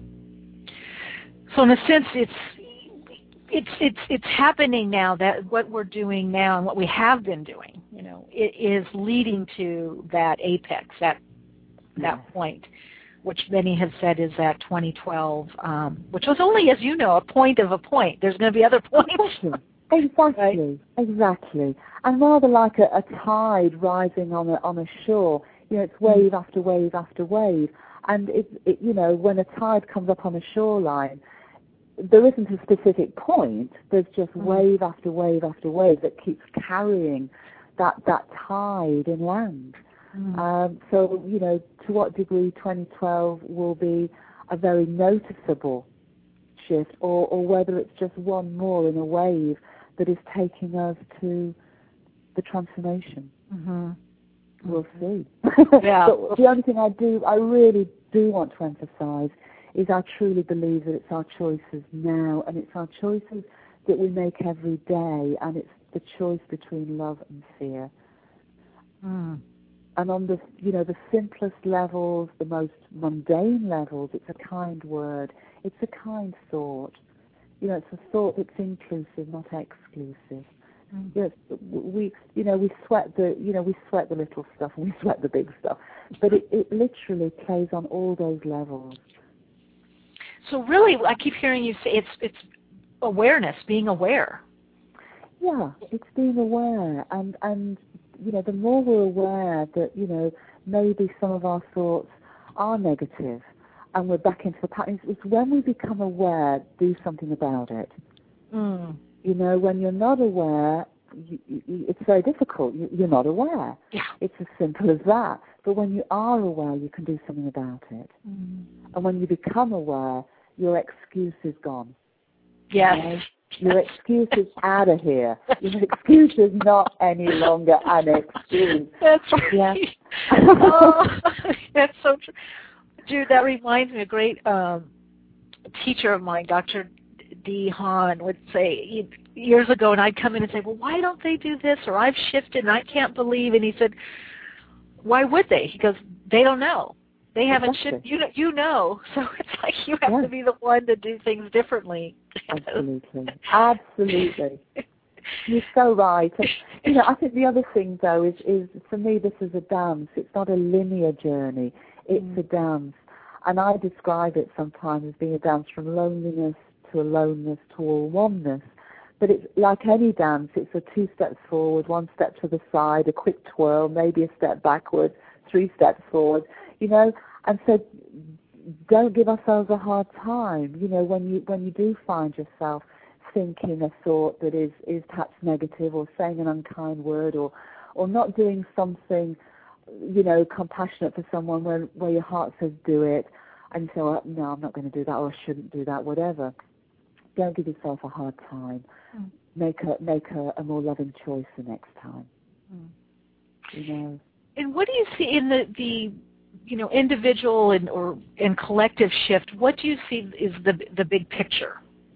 Speaker 1: So in a sense, it's it's it's it's happening now. That what we're doing now and what we have been doing, you know, it is leading to that apex, that that yes. point, which many have said is that twenty twelve, um, which was only, as you know, a point of a point. There's going to be other points.
Speaker 2: Exactly, right? exactly. And rather like a, a tide rising on a on a shore, you know, it's wave mm. after wave after wave. And it, it, you know, when a tide comes up on a shoreline, there isn't a specific point. There's just mm. wave after wave after wave that keeps carrying that that tide inland. Mm. Um, so, you know, to what degree twenty twelve will be a very noticeable shift, or, or whether it's just one more in a wave that is taking us to the transformation. Mm-hmm. We'll see. Yeah. But the only thing I do, I really do want to emphasize is I truly believe that it's our choices now, and it's our choices that we make every day, and it's the choice between love and fear. Mm. And on the, you know, the simplest levels, the most mundane levels, it's a kind word, it's a kind thought. You know, it's a thought that's inclusive, not exclusive. Mm. You know, we, you know, we sweat the, you know, we sweat the little stuff and we sweat the big stuff, but it, it literally plays on all those levels.
Speaker 1: So really, I keep hearing you say it's it's awareness, being aware.
Speaker 2: Yeah, it's being aware, and and you know, the more we're aware that, you know, maybe some of our thoughts are negative, and we're back into the pattern. It's when we become aware, do something about it. Mm. You know, when you're not aware, you, you, it's very difficult. You, you're not aware.
Speaker 1: Yeah.
Speaker 2: It's as simple as that. But when you are aware, you can do something about it. Mm. And when you become aware, your excuse is gone.
Speaker 1: Yes.
Speaker 2: You know? Your excuse is out of here. Your excuse is not any longer an excuse.
Speaker 1: That's right. Yeah. Oh, that's so true. Dude, that reminds me, a great um, teacher of mine, Doctor D. Hahn, would say years ago, and I'd come in and say, well, why don't they do this? Or I've shifted and I can't believe. And he said, why would they? He goes, they don't know. They haven't shifted. You know, you know, so it's like you have yeah. to be the one to do things differently.
Speaker 2: Absolutely. Absolutely. You're so right. And, you know, I think the other thing, though, is, is for me, this is a dance. It's not a linear journey. It's mm. a dance. And I describe it sometimes as being a dance from loneliness to aloneness to all oneness. But it's like any dance. It's a two steps forward, one step to the side, a quick twirl, maybe a step backward, three steps forward. You know, and so don't give ourselves a hard time. You know, when you when you do find yourself thinking a thought that is, is perhaps negative, or saying an unkind word, or or not doing something, you know, compassionate for someone where where your heart says do it, and you say, well, no, I'm not going to do that, or I shouldn't do that, whatever. don't give yourself a hard time. Mm. Make a make a, a more loving choice the next time. Mm. You know.
Speaker 1: And what do you see in the, the you know, individual and or and collective shift? What do you see is the the big picture?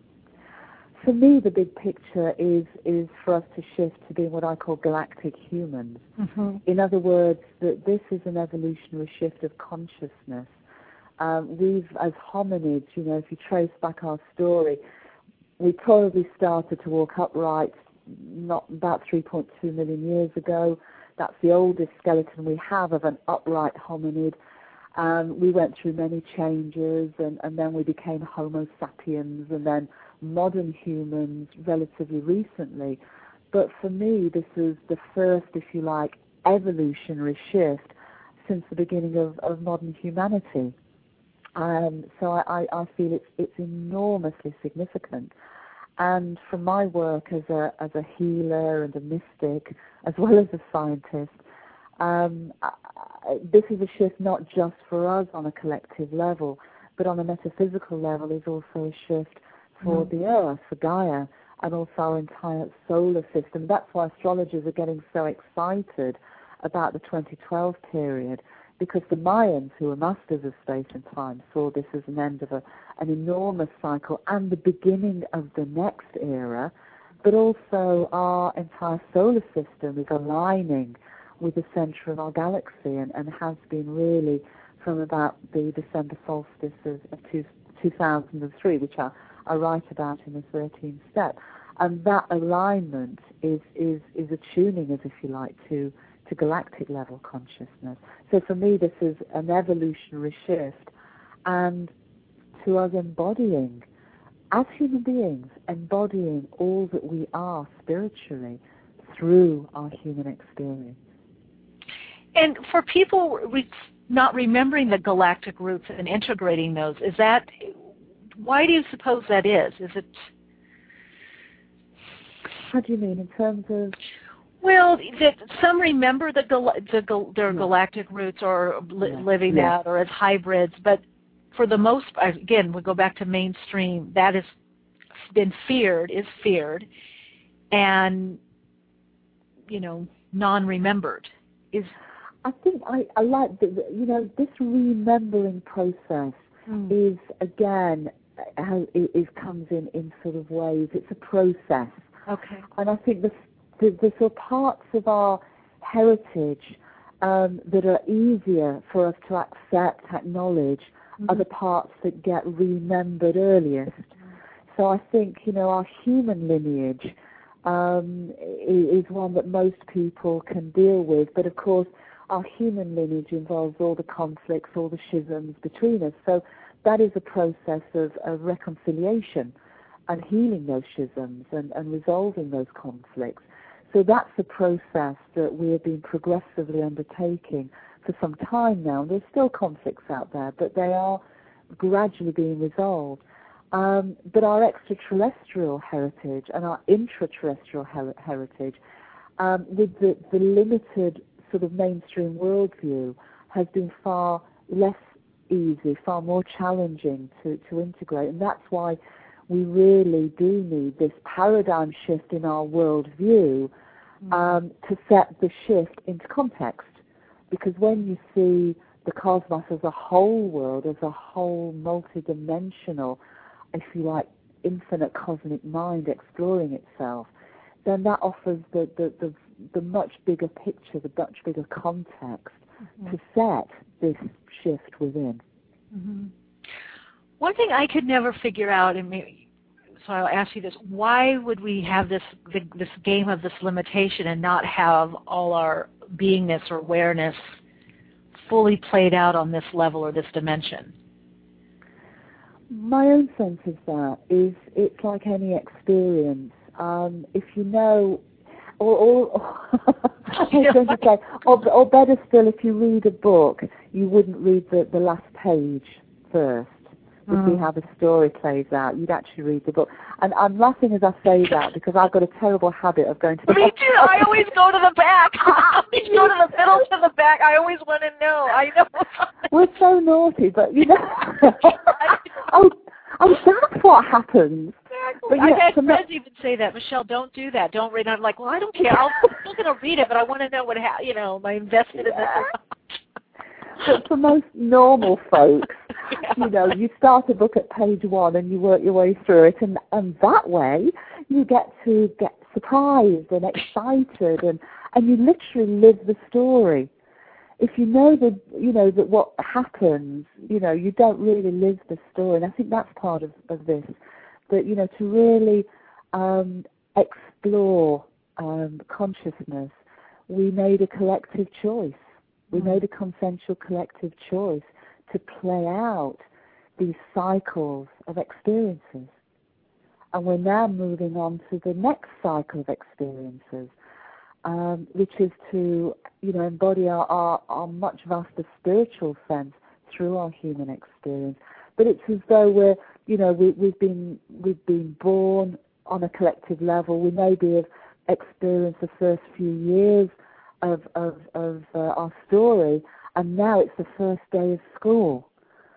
Speaker 2: For me, the big picture is is for us to shift to being what I call galactic humans. Mm-hmm. In other words, that this is an evolutionary shift of consciousness. Um, we've, as hominids, you know, if you trace back our story, we probably started to walk upright not about three point two million years ago. That's the oldest skeleton we have of an upright hominid. Um, we went through many changes, and, and then we became Homo sapiens, and then modern humans relatively recently. But for me, this is the first, if you like, evolutionary shift since the beginning of, of modern humanity. Um, so I, I feel it's, it's enormously significant. And from my work as a as a healer and a mystic, as well as a scientist, um, I, this is a shift not just for us on a collective level, but on a metaphysical level is also a shift for mm. the Earth, for Gaia, and also our entire solar system. That's why astrologers are getting so excited about the twenty twelve period, because the Mayans, who are masters of space and time, saw this as an end of a, an enormous cycle and the beginning of the next era, but also our entire solar system is aligning with the center of our galaxy and, and has been really from about the December solstice of, of two, two thousand three, which I, I write about in the thirteenth step. And that alignment is, is, is attuning us, if you like, to to galactic level consciousness. So for me, this is an evolutionary shift, and to us embodying, as human beings, embodying all that we are spiritually through our human experience.
Speaker 1: And for people re- not remembering the galactic roots and integrating those, is that, why do you suppose that is? Is it...
Speaker 2: How do you mean, in terms of...
Speaker 1: Well, that some remember the, gal- the gal- their yeah. galactic roots or li- yeah. living yeah. out or as hybrids, but for the most, again, we go back to mainstream, that has been feared, is feared, and, you know, non-remembered. Is
Speaker 2: I think I, I like, the, you know, this remembering process mm. is, again, how it, it comes in, in sort of ways, it's a process.
Speaker 1: Okay.
Speaker 2: And I think the The, the sort of parts of our heritage um, that are easier for us to accept, acknowledge, mm-hmm. are the parts that get remembered earliest. Mm-hmm. So I think, you know, our human lineage um, is one that most people can deal with. But of course, our human lineage involves all the conflicts, all the schisms between us. So that is a process of, of reconciliation and healing those schisms and, and resolving those conflicts. So that's a process that we have been progressively undertaking for some time now. There's still conflicts out there, but they are gradually being resolved. Um, but our extraterrestrial heritage and our intraterrestrial her- heritage, um, with the, the limited sort of mainstream worldview, has been far less easy, far more challenging to, to integrate. And that's why we really do need this paradigm shift in our worldview um, to set the shift into context. Because when you see the cosmos as a whole world, as a whole multidimensional, if you like, infinite cosmic mind exploring itself, then that offers the, the, the, the much bigger picture, the much bigger context mm-hmm. to set this shift within.
Speaker 1: Mm-hmm. One thing I could never figure out, and maybe, so I'll ask you this, why would we have this this game of this limitation and not have all our beingness or awareness fully played out on this level or this dimension?
Speaker 2: My own sense of that is it's like any experience. Um, if you know, or, or, or I was going to say, or, or better still, if you read a book, you wouldn't read the, the last page first to mm. see how the story plays out. You'd actually read the book. And I'm laughing as I say that because I've got a terrible habit of going to the
Speaker 1: Me too. I always go to the back. I always go to the middle to the back. I always want to know. I know.
Speaker 2: We're so naughty, but you know. oh, oh, that's what happens. But
Speaker 1: I've
Speaker 2: yeah,
Speaker 1: had
Speaker 2: from
Speaker 1: friends
Speaker 2: that,
Speaker 1: even say that, Michelle, don't do that. Don't read it. I'm like, well, I don't care. I'll, I'm still going to read it, but I want to know what, ha- you know, my investment
Speaker 2: yeah.
Speaker 1: in this or not.
Speaker 2: But for most normal folks,
Speaker 1: yeah.
Speaker 2: you know, you start a book at page one and you work your way through it, and, and that way you get to get surprised and excited, and, and you literally live the story. If you know that, you know, that what happens, you know, you don't really live the story. And I think that's part of, of this, that, you know, to really um, explore um, consciousness, we made a collective choice. We made a consensual collective choice to play out these cycles of experiences. And we're now moving on to the next cycle of experiences, um, which is to, you know, embody our, our, our much vaster spiritual sense through our human experience. But it's as though we're, you know, we, we've been we've been born on a collective level. We maybe have experienced the first few years of of, of uh, our story, and now it's the first day of school.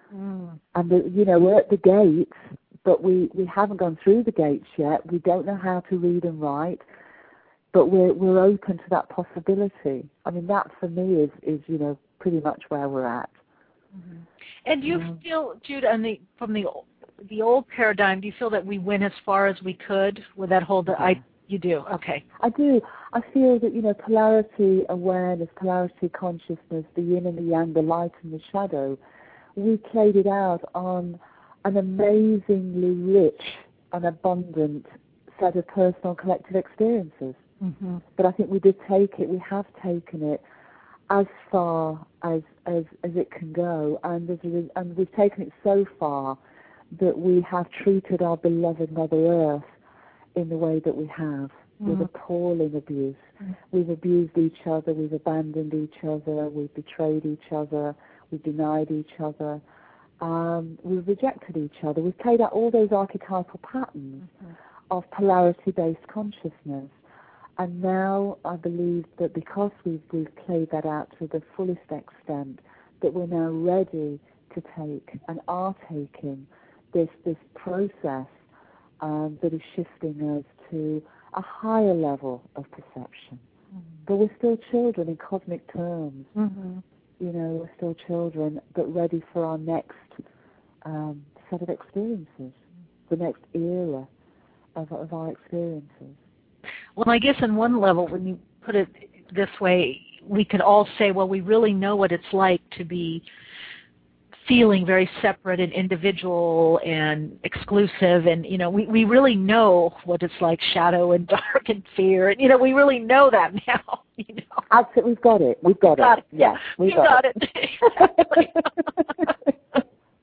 Speaker 2: Mm. And, the, you know, we're at the gates, but we, we haven't gone through the gates yet. We don't know how to read and write, but we're we're open to that possibility. I mean, that for me is, is you know, pretty much where we're at.
Speaker 1: Mm-hmm. And do you
Speaker 2: mm.
Speaker 1: feel, Jude, on the, from the the old paradigm, do you feel that we went as far as we could with that whole, yeah. I, you do, okay.
Speaker 2: I do. I feel that, you know, polarity awareness, polarity consciousness, the yin and the yang, the light and the shadow, we played it out on an amazingly rich and abundant set of personal collective experiences. Mm-hmm. But I think we did take it, we have taken it as far as as, as it can go, and, as a, and we've taken it so far that we have treated our beloved Mother Earth in the way that we have, mm-hmm. with appalling abuse. Mm-hmm. We've abused each other, we've abandoned each other, we've betrayed each other, we've denied each other, um, we've rejected each other. We've played out all those archetypal patterns mm-hmm. of polarity-based consciousness. And now I believe that because we've, we've played that out to the fullest extent, that we're now ready to take and are taking this this process um, that is shifting us to a higher level of perception. Mm-hmm. But we're still children in cosmic terms. Mm-hmm. You know, we're still children, but ready for our next um, set of experiences, the next era of, of our experiences.
Speaker 1: Well, I guess on one level, when you put it this way, we could all say, well, we really know what it's like to be feeling very separate and individual and exclusive, and, you know, we, we really know what it's like, shadow and dark and fear, and, you know, we really know that now, you know.
Speaker 2: Absolutely, we've got it. We've got, got it. it.
Speaker 1: Yeah,
Speaker 2: we've
Speaker 1: you
Speaker 2: got,
Speaker 1: got it. it.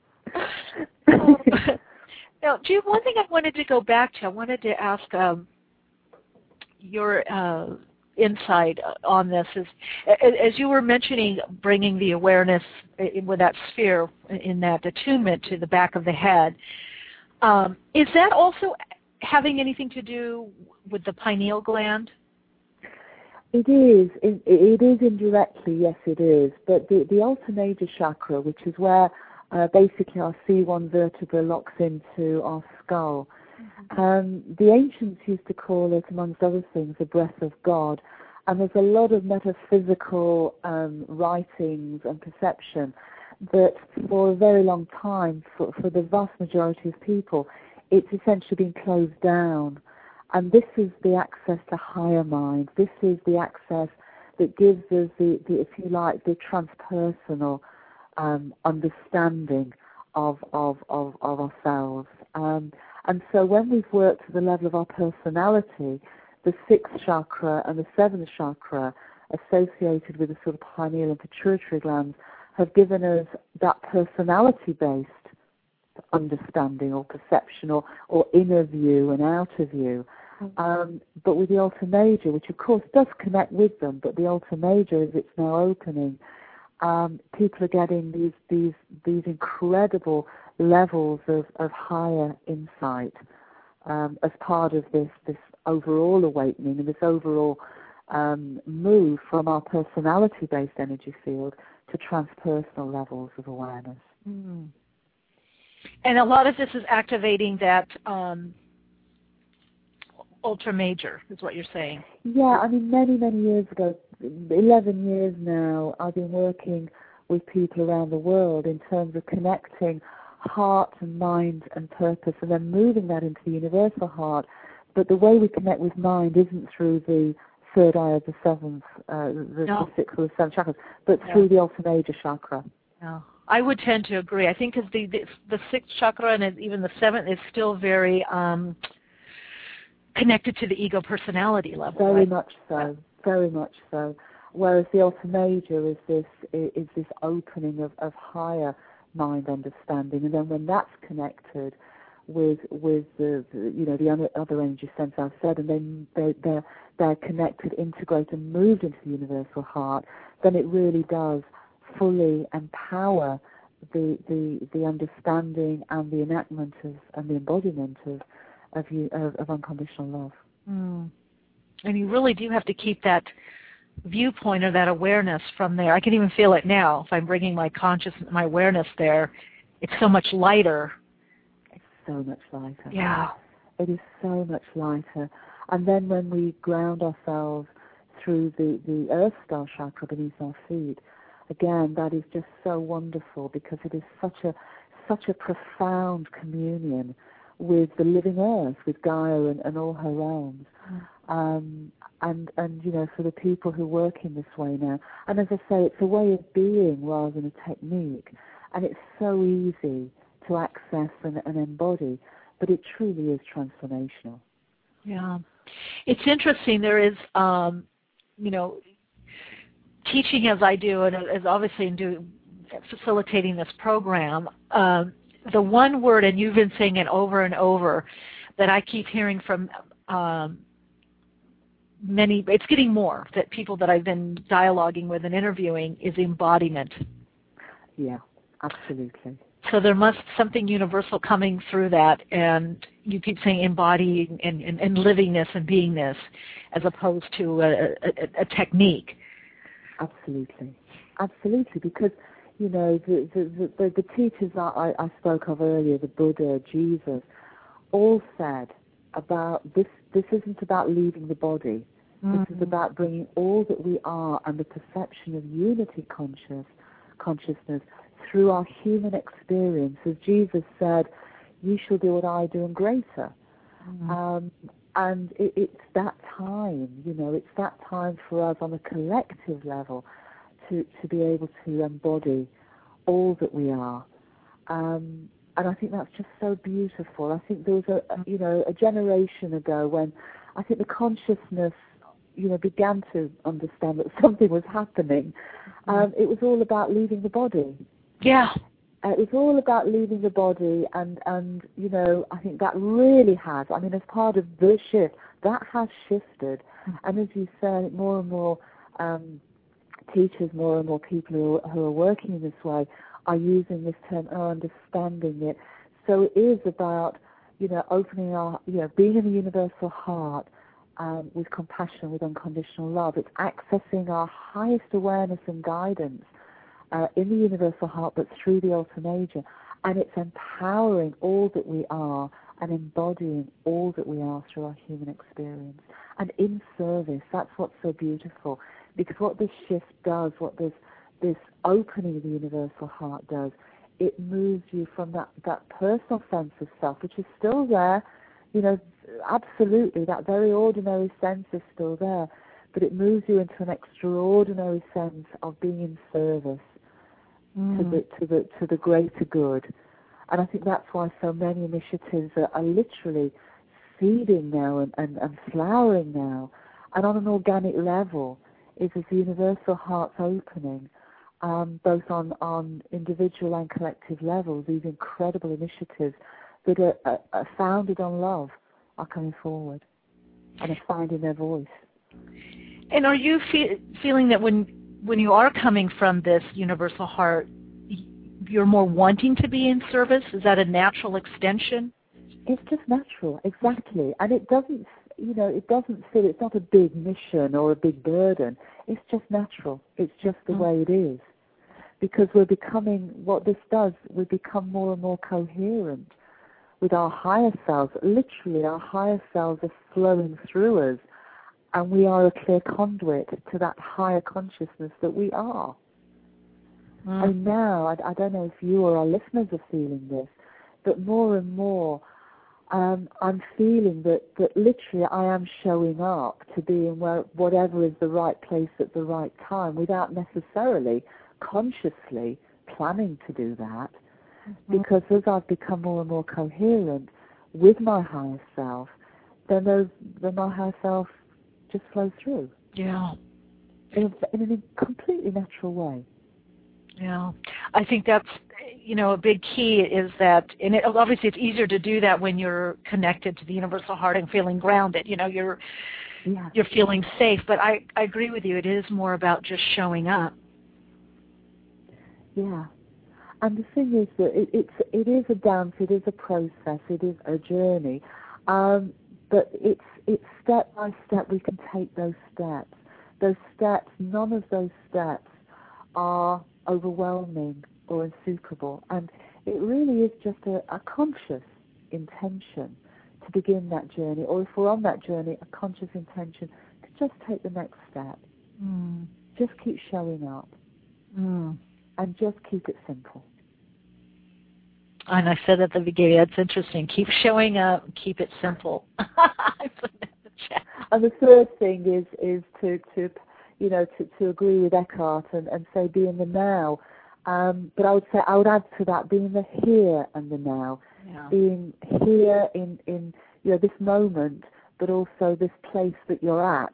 Speaker 1: um, now, Jude, one thing I wanted to go back to, I wanted to ask um, your uh, insight on this is, as you were mentioning, bringing the awareness with that sphere in that attunement to the back of the head, um, is that also having anything to do with the pineal gland?
Speaker 2: It is. It, it is indirectly, yes, it is. But the, the Alta Major chakra, which is where uh, basically our C one vertebra locks into our skull, mm-hmm. um, the ancients used to call it, amongst other things, the breath of God. And there's a lot of metaphysical um, writings and perception that for a very long time, for, for the vast majority of people, it's essentially been closed down. And this is the access to higher mind. This is the access that gives us the, the if you like, the transpersonal um, understanding of, of, of, of ourselves. Um, and so when we've worked to the level of our personality, the sixth chakra and the seventh chakra associated with the sort of pineal and pituitary glands have given us that personality-based understanding or perception or, or inner view and outer view. Mm-hmm. Um, but with the Alta Major, which of course does connect with them, but the Alta Major, as it's now opening, um, people are getting these these these incredible levels of, of higher insight um, as part of this this overall awakening and this overall um, move from our personality-based energy field to transpersonal levels of awareness.
Speaker 1: Mm. And a lot of this is activating that um, ultra major, is what you're saying.
Speaker 2: Yeah, I mean, many, many years ago, eleven years now, I've been working with people around the world in terms of connecting heart and mind and purpose and then moving that into the universal heart. But the way we connect with mind isn't through the third eye of the seventh, uh, the,
Speaker 1: no.
Speaker 2: the sixth or the seventh chakras, but
Speaker 1: no.
Speaker 2: through the ultra major chakra.
Speaker 1: No. I would tend to agree. I think because the, the the sixth chakra and even the seventh is still very um, connected to the ego personality level.
Speaker 2: Very
Speaker 1: right?
Speaker 2: much so. Very much so. Whereas the ultra major is this is this opening of, of higher mind understanding, and then when that's connected with with the, the you know the other, other energy sense I've said, and then they, they're they're connected, integrated, and moved into the universal heart, then it really does fully empower the the the understanding and the enactment of and the embodiment of of, you, of, of unconditional love.
Speaker 1: Mm. And you really do have to keep that viewpoint or that awareness from there. I can even feel it now. If I'm bringing my consciousness, my awareness there, it's so much lighter.
Speaker 2: It's so much lighter.
Speaker 1: Yeah.
Speaker 2: It is so much lighter. And then when we ground ourselves through the, the earth star chakra beneath our feet, again, that is just so wonderful because it is such a such a profound communion with the living earth, with Gaia and, and all her realms. Mm. Um, and, and, you know, for the people who work in this way now, and as I say, it's a way of being rather than a technique, and it's so easy to access and, and embody, but it truly is transformational.
Speaker 1: Yeah. It's interesting. There is, um, you know, teaching as I do, and as obviously in doing, facilitating this program, um, the one word, and you've been saying it over and over, that I keep hearing from um, many, it's getting more, that people that I've been dialoguing with and interviewing, is embodiment.
Speaker 2: Yeah, absolutely.
Speaker 1: So there must something universal coming through that, and you keep saying embodying and, and, and livingness and beingness as opposed to a, a, a technique.
Speaker 2: Absolutely. Absolutely, because you know, the, the, the, the teachers that I, I spoke of earlier, the Buddha, Jesus, all said about this, this isn't about leaving the body. Mm-hmm. This is about bringing all that we are and the perception of unity conscious, consciousness through our human experience. As Jesus said, you shall do what I do and greater. Mm-hmm. Um, and it, it's that time, you know, it's that time for us on a collective level To, to be able to embody all that we are. Um, and I think that's just so beautiful. I think there was a, you know, a generation ago when I think the consciousness, you know, began to understand that something was happening. Um, it was all about leaving the body.
Speaker 1: Yeah.
Speaker 2: Uh, it was all about leaving the body, and, and, you know, I think that really has, I mean, as part of the shift, that has shifted. And as you said, more and more um, teachers, more and more people who are, who are working in this way are using this term, are understanding it. So it is about, you know, opening our, you know, being in the universal heart um, with compassion, with unconditional love. It's accessing our highest awareness and guidance uh, in the universal heart, but through the ultra major. And it's empowering all that we are and embodying all that we are through our human experience. And in service, that's what's so beautiful. Because what this shift does, what this this opening of the universal heart does, it moves you from that, that personal sense of self, which is still there, you know, absolutely, that very ordinary sense is still there, but it moves you into an extraordinary sense of being in service mm. to the to the to the greater good. And I think that's why so many initiatives are, are literally seeding now and, and, and flowering now, and on an organic level. Is as the universal heart's opening, um, both on, on individual and collective levels, these incredible initiatives that are, are, are founded on love are coming forward and are finding their voice.
Speaker 1: And are you fe- feeling that when when you are coming from this universal heart, you're more wanting to be in service? Is that a natural extension?
Speaker 2: It's just natural, exactly. And it doesn't You know, it doesn't feel, it's not a big mission or a big burden. It's just natural. It's just the mm. way it is. Because we're becoming, what this does, we become more and more coherent with our higher selves. Literally, our higher selves are flowing through us, and we are a clear conduit to that higher consciousness that we are. Mm. And now, I, I don't know if you or our listeners are feeling this, but more and more, um, I'm feeling that, that literally I am showing up to be in where, whatever is the right place at the right time, without necessarily consciously planning to do that. Mm-hmm. Because as I've become more and more coherent with my higher self, then, those, then my higher self just flows through.
Speaker 1: Yeah.
Speaker 2: In, a, in a completely natural way.
Speaker 1: Yeah. I think that's, you know, a big key is that, and it, obviously it's easier to do that when you're connected to the universal heart and feeling grounded. You know, you're yeah. you're feeling safe. But I, I agree with you. It is more about just showing up.
Speaker 2: Yeah. And the thing is that it, it's, it is a dance, it is a process, it is a journey. Um, but it's, it's step by step we can take those steps. Those steps, none of those steps are overwhelming or insuperable. And it really is just a, a conscious intention to begin that journey, or if we're on that journey, a conscious intention to just take the next step. Mm. Just keep showing up. Mm. And just keep it simple.
Speaker 1: And I said at the beginning, that's interesting. Keep showing up, keep it simple. I put that in the chat.
Speaker 2: And the third thing is is to, to you know, to, to agree with Eckhart and, and say be in the now. Um, but I would say I would add to that being the here and the now. Yeah. Being here in, in you know, this moment, but also this place that you're at.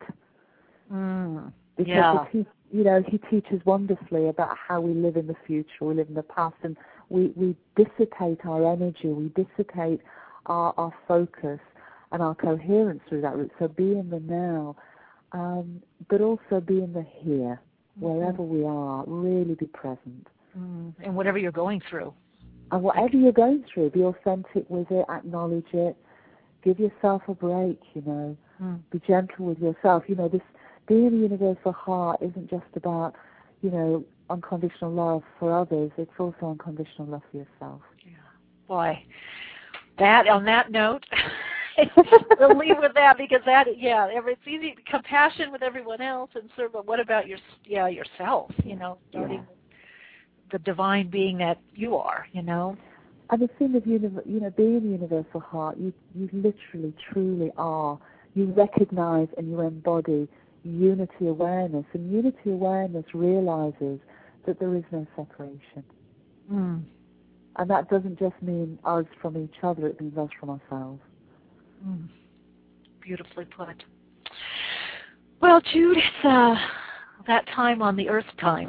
Speaker 1: Mm.
Speaker 2: Because
Speaker 1: yeah.
Speaker 2: he, you know, he teaches wonderfully about how we live in the future, we live in the past, and we, we dissipate our energy, we dissipate our, our focus and our coherence through that route. So be in the now, um, but also be in the here, wherever mm-hmm. we are, really be present.
Speaker 1: Mm. And whatever you're going through.
Speaker 2: And whatever you're going through, be authentic with it, acknowledge it, give yourself a break, you know, mm. be gentle with yourself. You know, this being a universal heart isn't just about, you know, unconditional love for others. It's also unconditional love for yourself.
Speaker 1: Yeah. Boy, that, on that note, we'll leave with that because that, yeah, it's easy, compassion with everyone else and serve, but what about your, yeah, yourself, you know, starting yeah. with the divine being that you are, you know?
Speaker 2: And the thing of, you know, being a universal heart, you, you literally, truly are. You recognize and you embody unity awareness, and unity awareness realizes that there is no separation. Mm. And that doesn't just mean us from each other, it means us from ourselves.
Speaker 1: Mm. Beautifully put. Well, Jude, it's uh, that time on the earth time.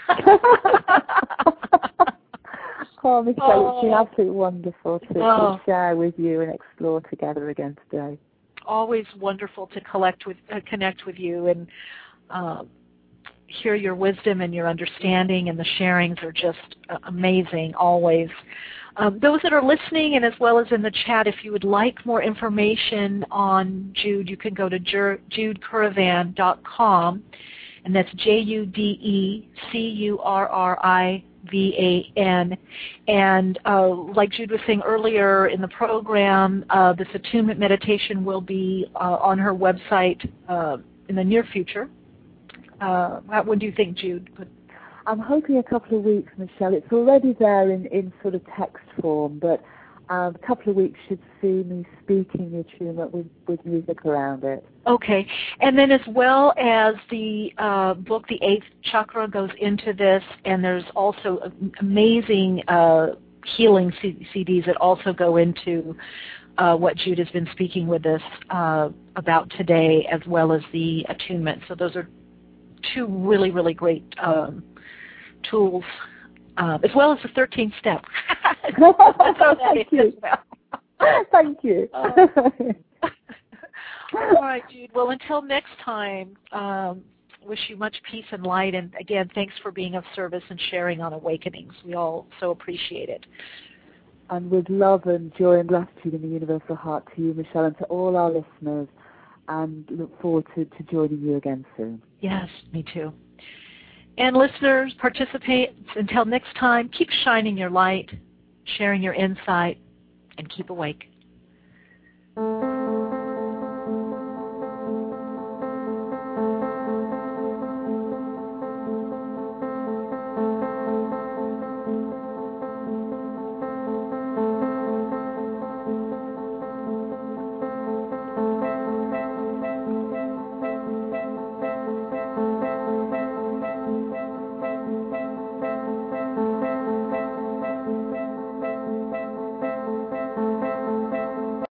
Speaker 2: Oh, Michelle, oh. It's been absolutely wonderful to, oh. to share with you and explore together again today.
Speaker 1: Always wonderful to collect with, uh, connect with you and uh, hear your wisdom and your understanding, and the sharings are just uh, amazing always. Um, those that are listening and as well as in the chat, if you would like more information on Jude, you can go to jude currivan dot com, and that's J U D E C U R R I V A N. And uh, like Jude was saying earlier in the program, uh, this attunement meditation will be uh, on her website uh, in the near future. Uh, what do you think, Jude?
Speaker 2: I'm hoping a couple of weeks, Michelle. It's already there in, in sort of text form, but um, a couple of weeks should see me speaking the attunement with, with music around it.
Speaker 1: Okay. And then as well as the uh, book, The Eighth Chakra, goes into this, and there's also amazing uh, healing C- CDs that also go into uh, what Jude has been speaking with us uh, about today, as well as the attunement. So those are two really, really great um, tools, uh, as well as the thirteenth step.
Speaker 2: Thank you. Thank you.
Speaker 1: Uh, all right, Jude. Well, until next time, um, wish you much peace and light. And again, thanks for being of service and sharing on Awakenings. We all so appreciate it.
Speaker 2: And with love and joy and gratitude in the universal heart to you, Michelle, and to all our listeners, and look forward to, to joining you again soon.
Speaker 1: Yes, me too. And listeners, participate. Until next time, keep shining your light, sharing your insight, and keep awake.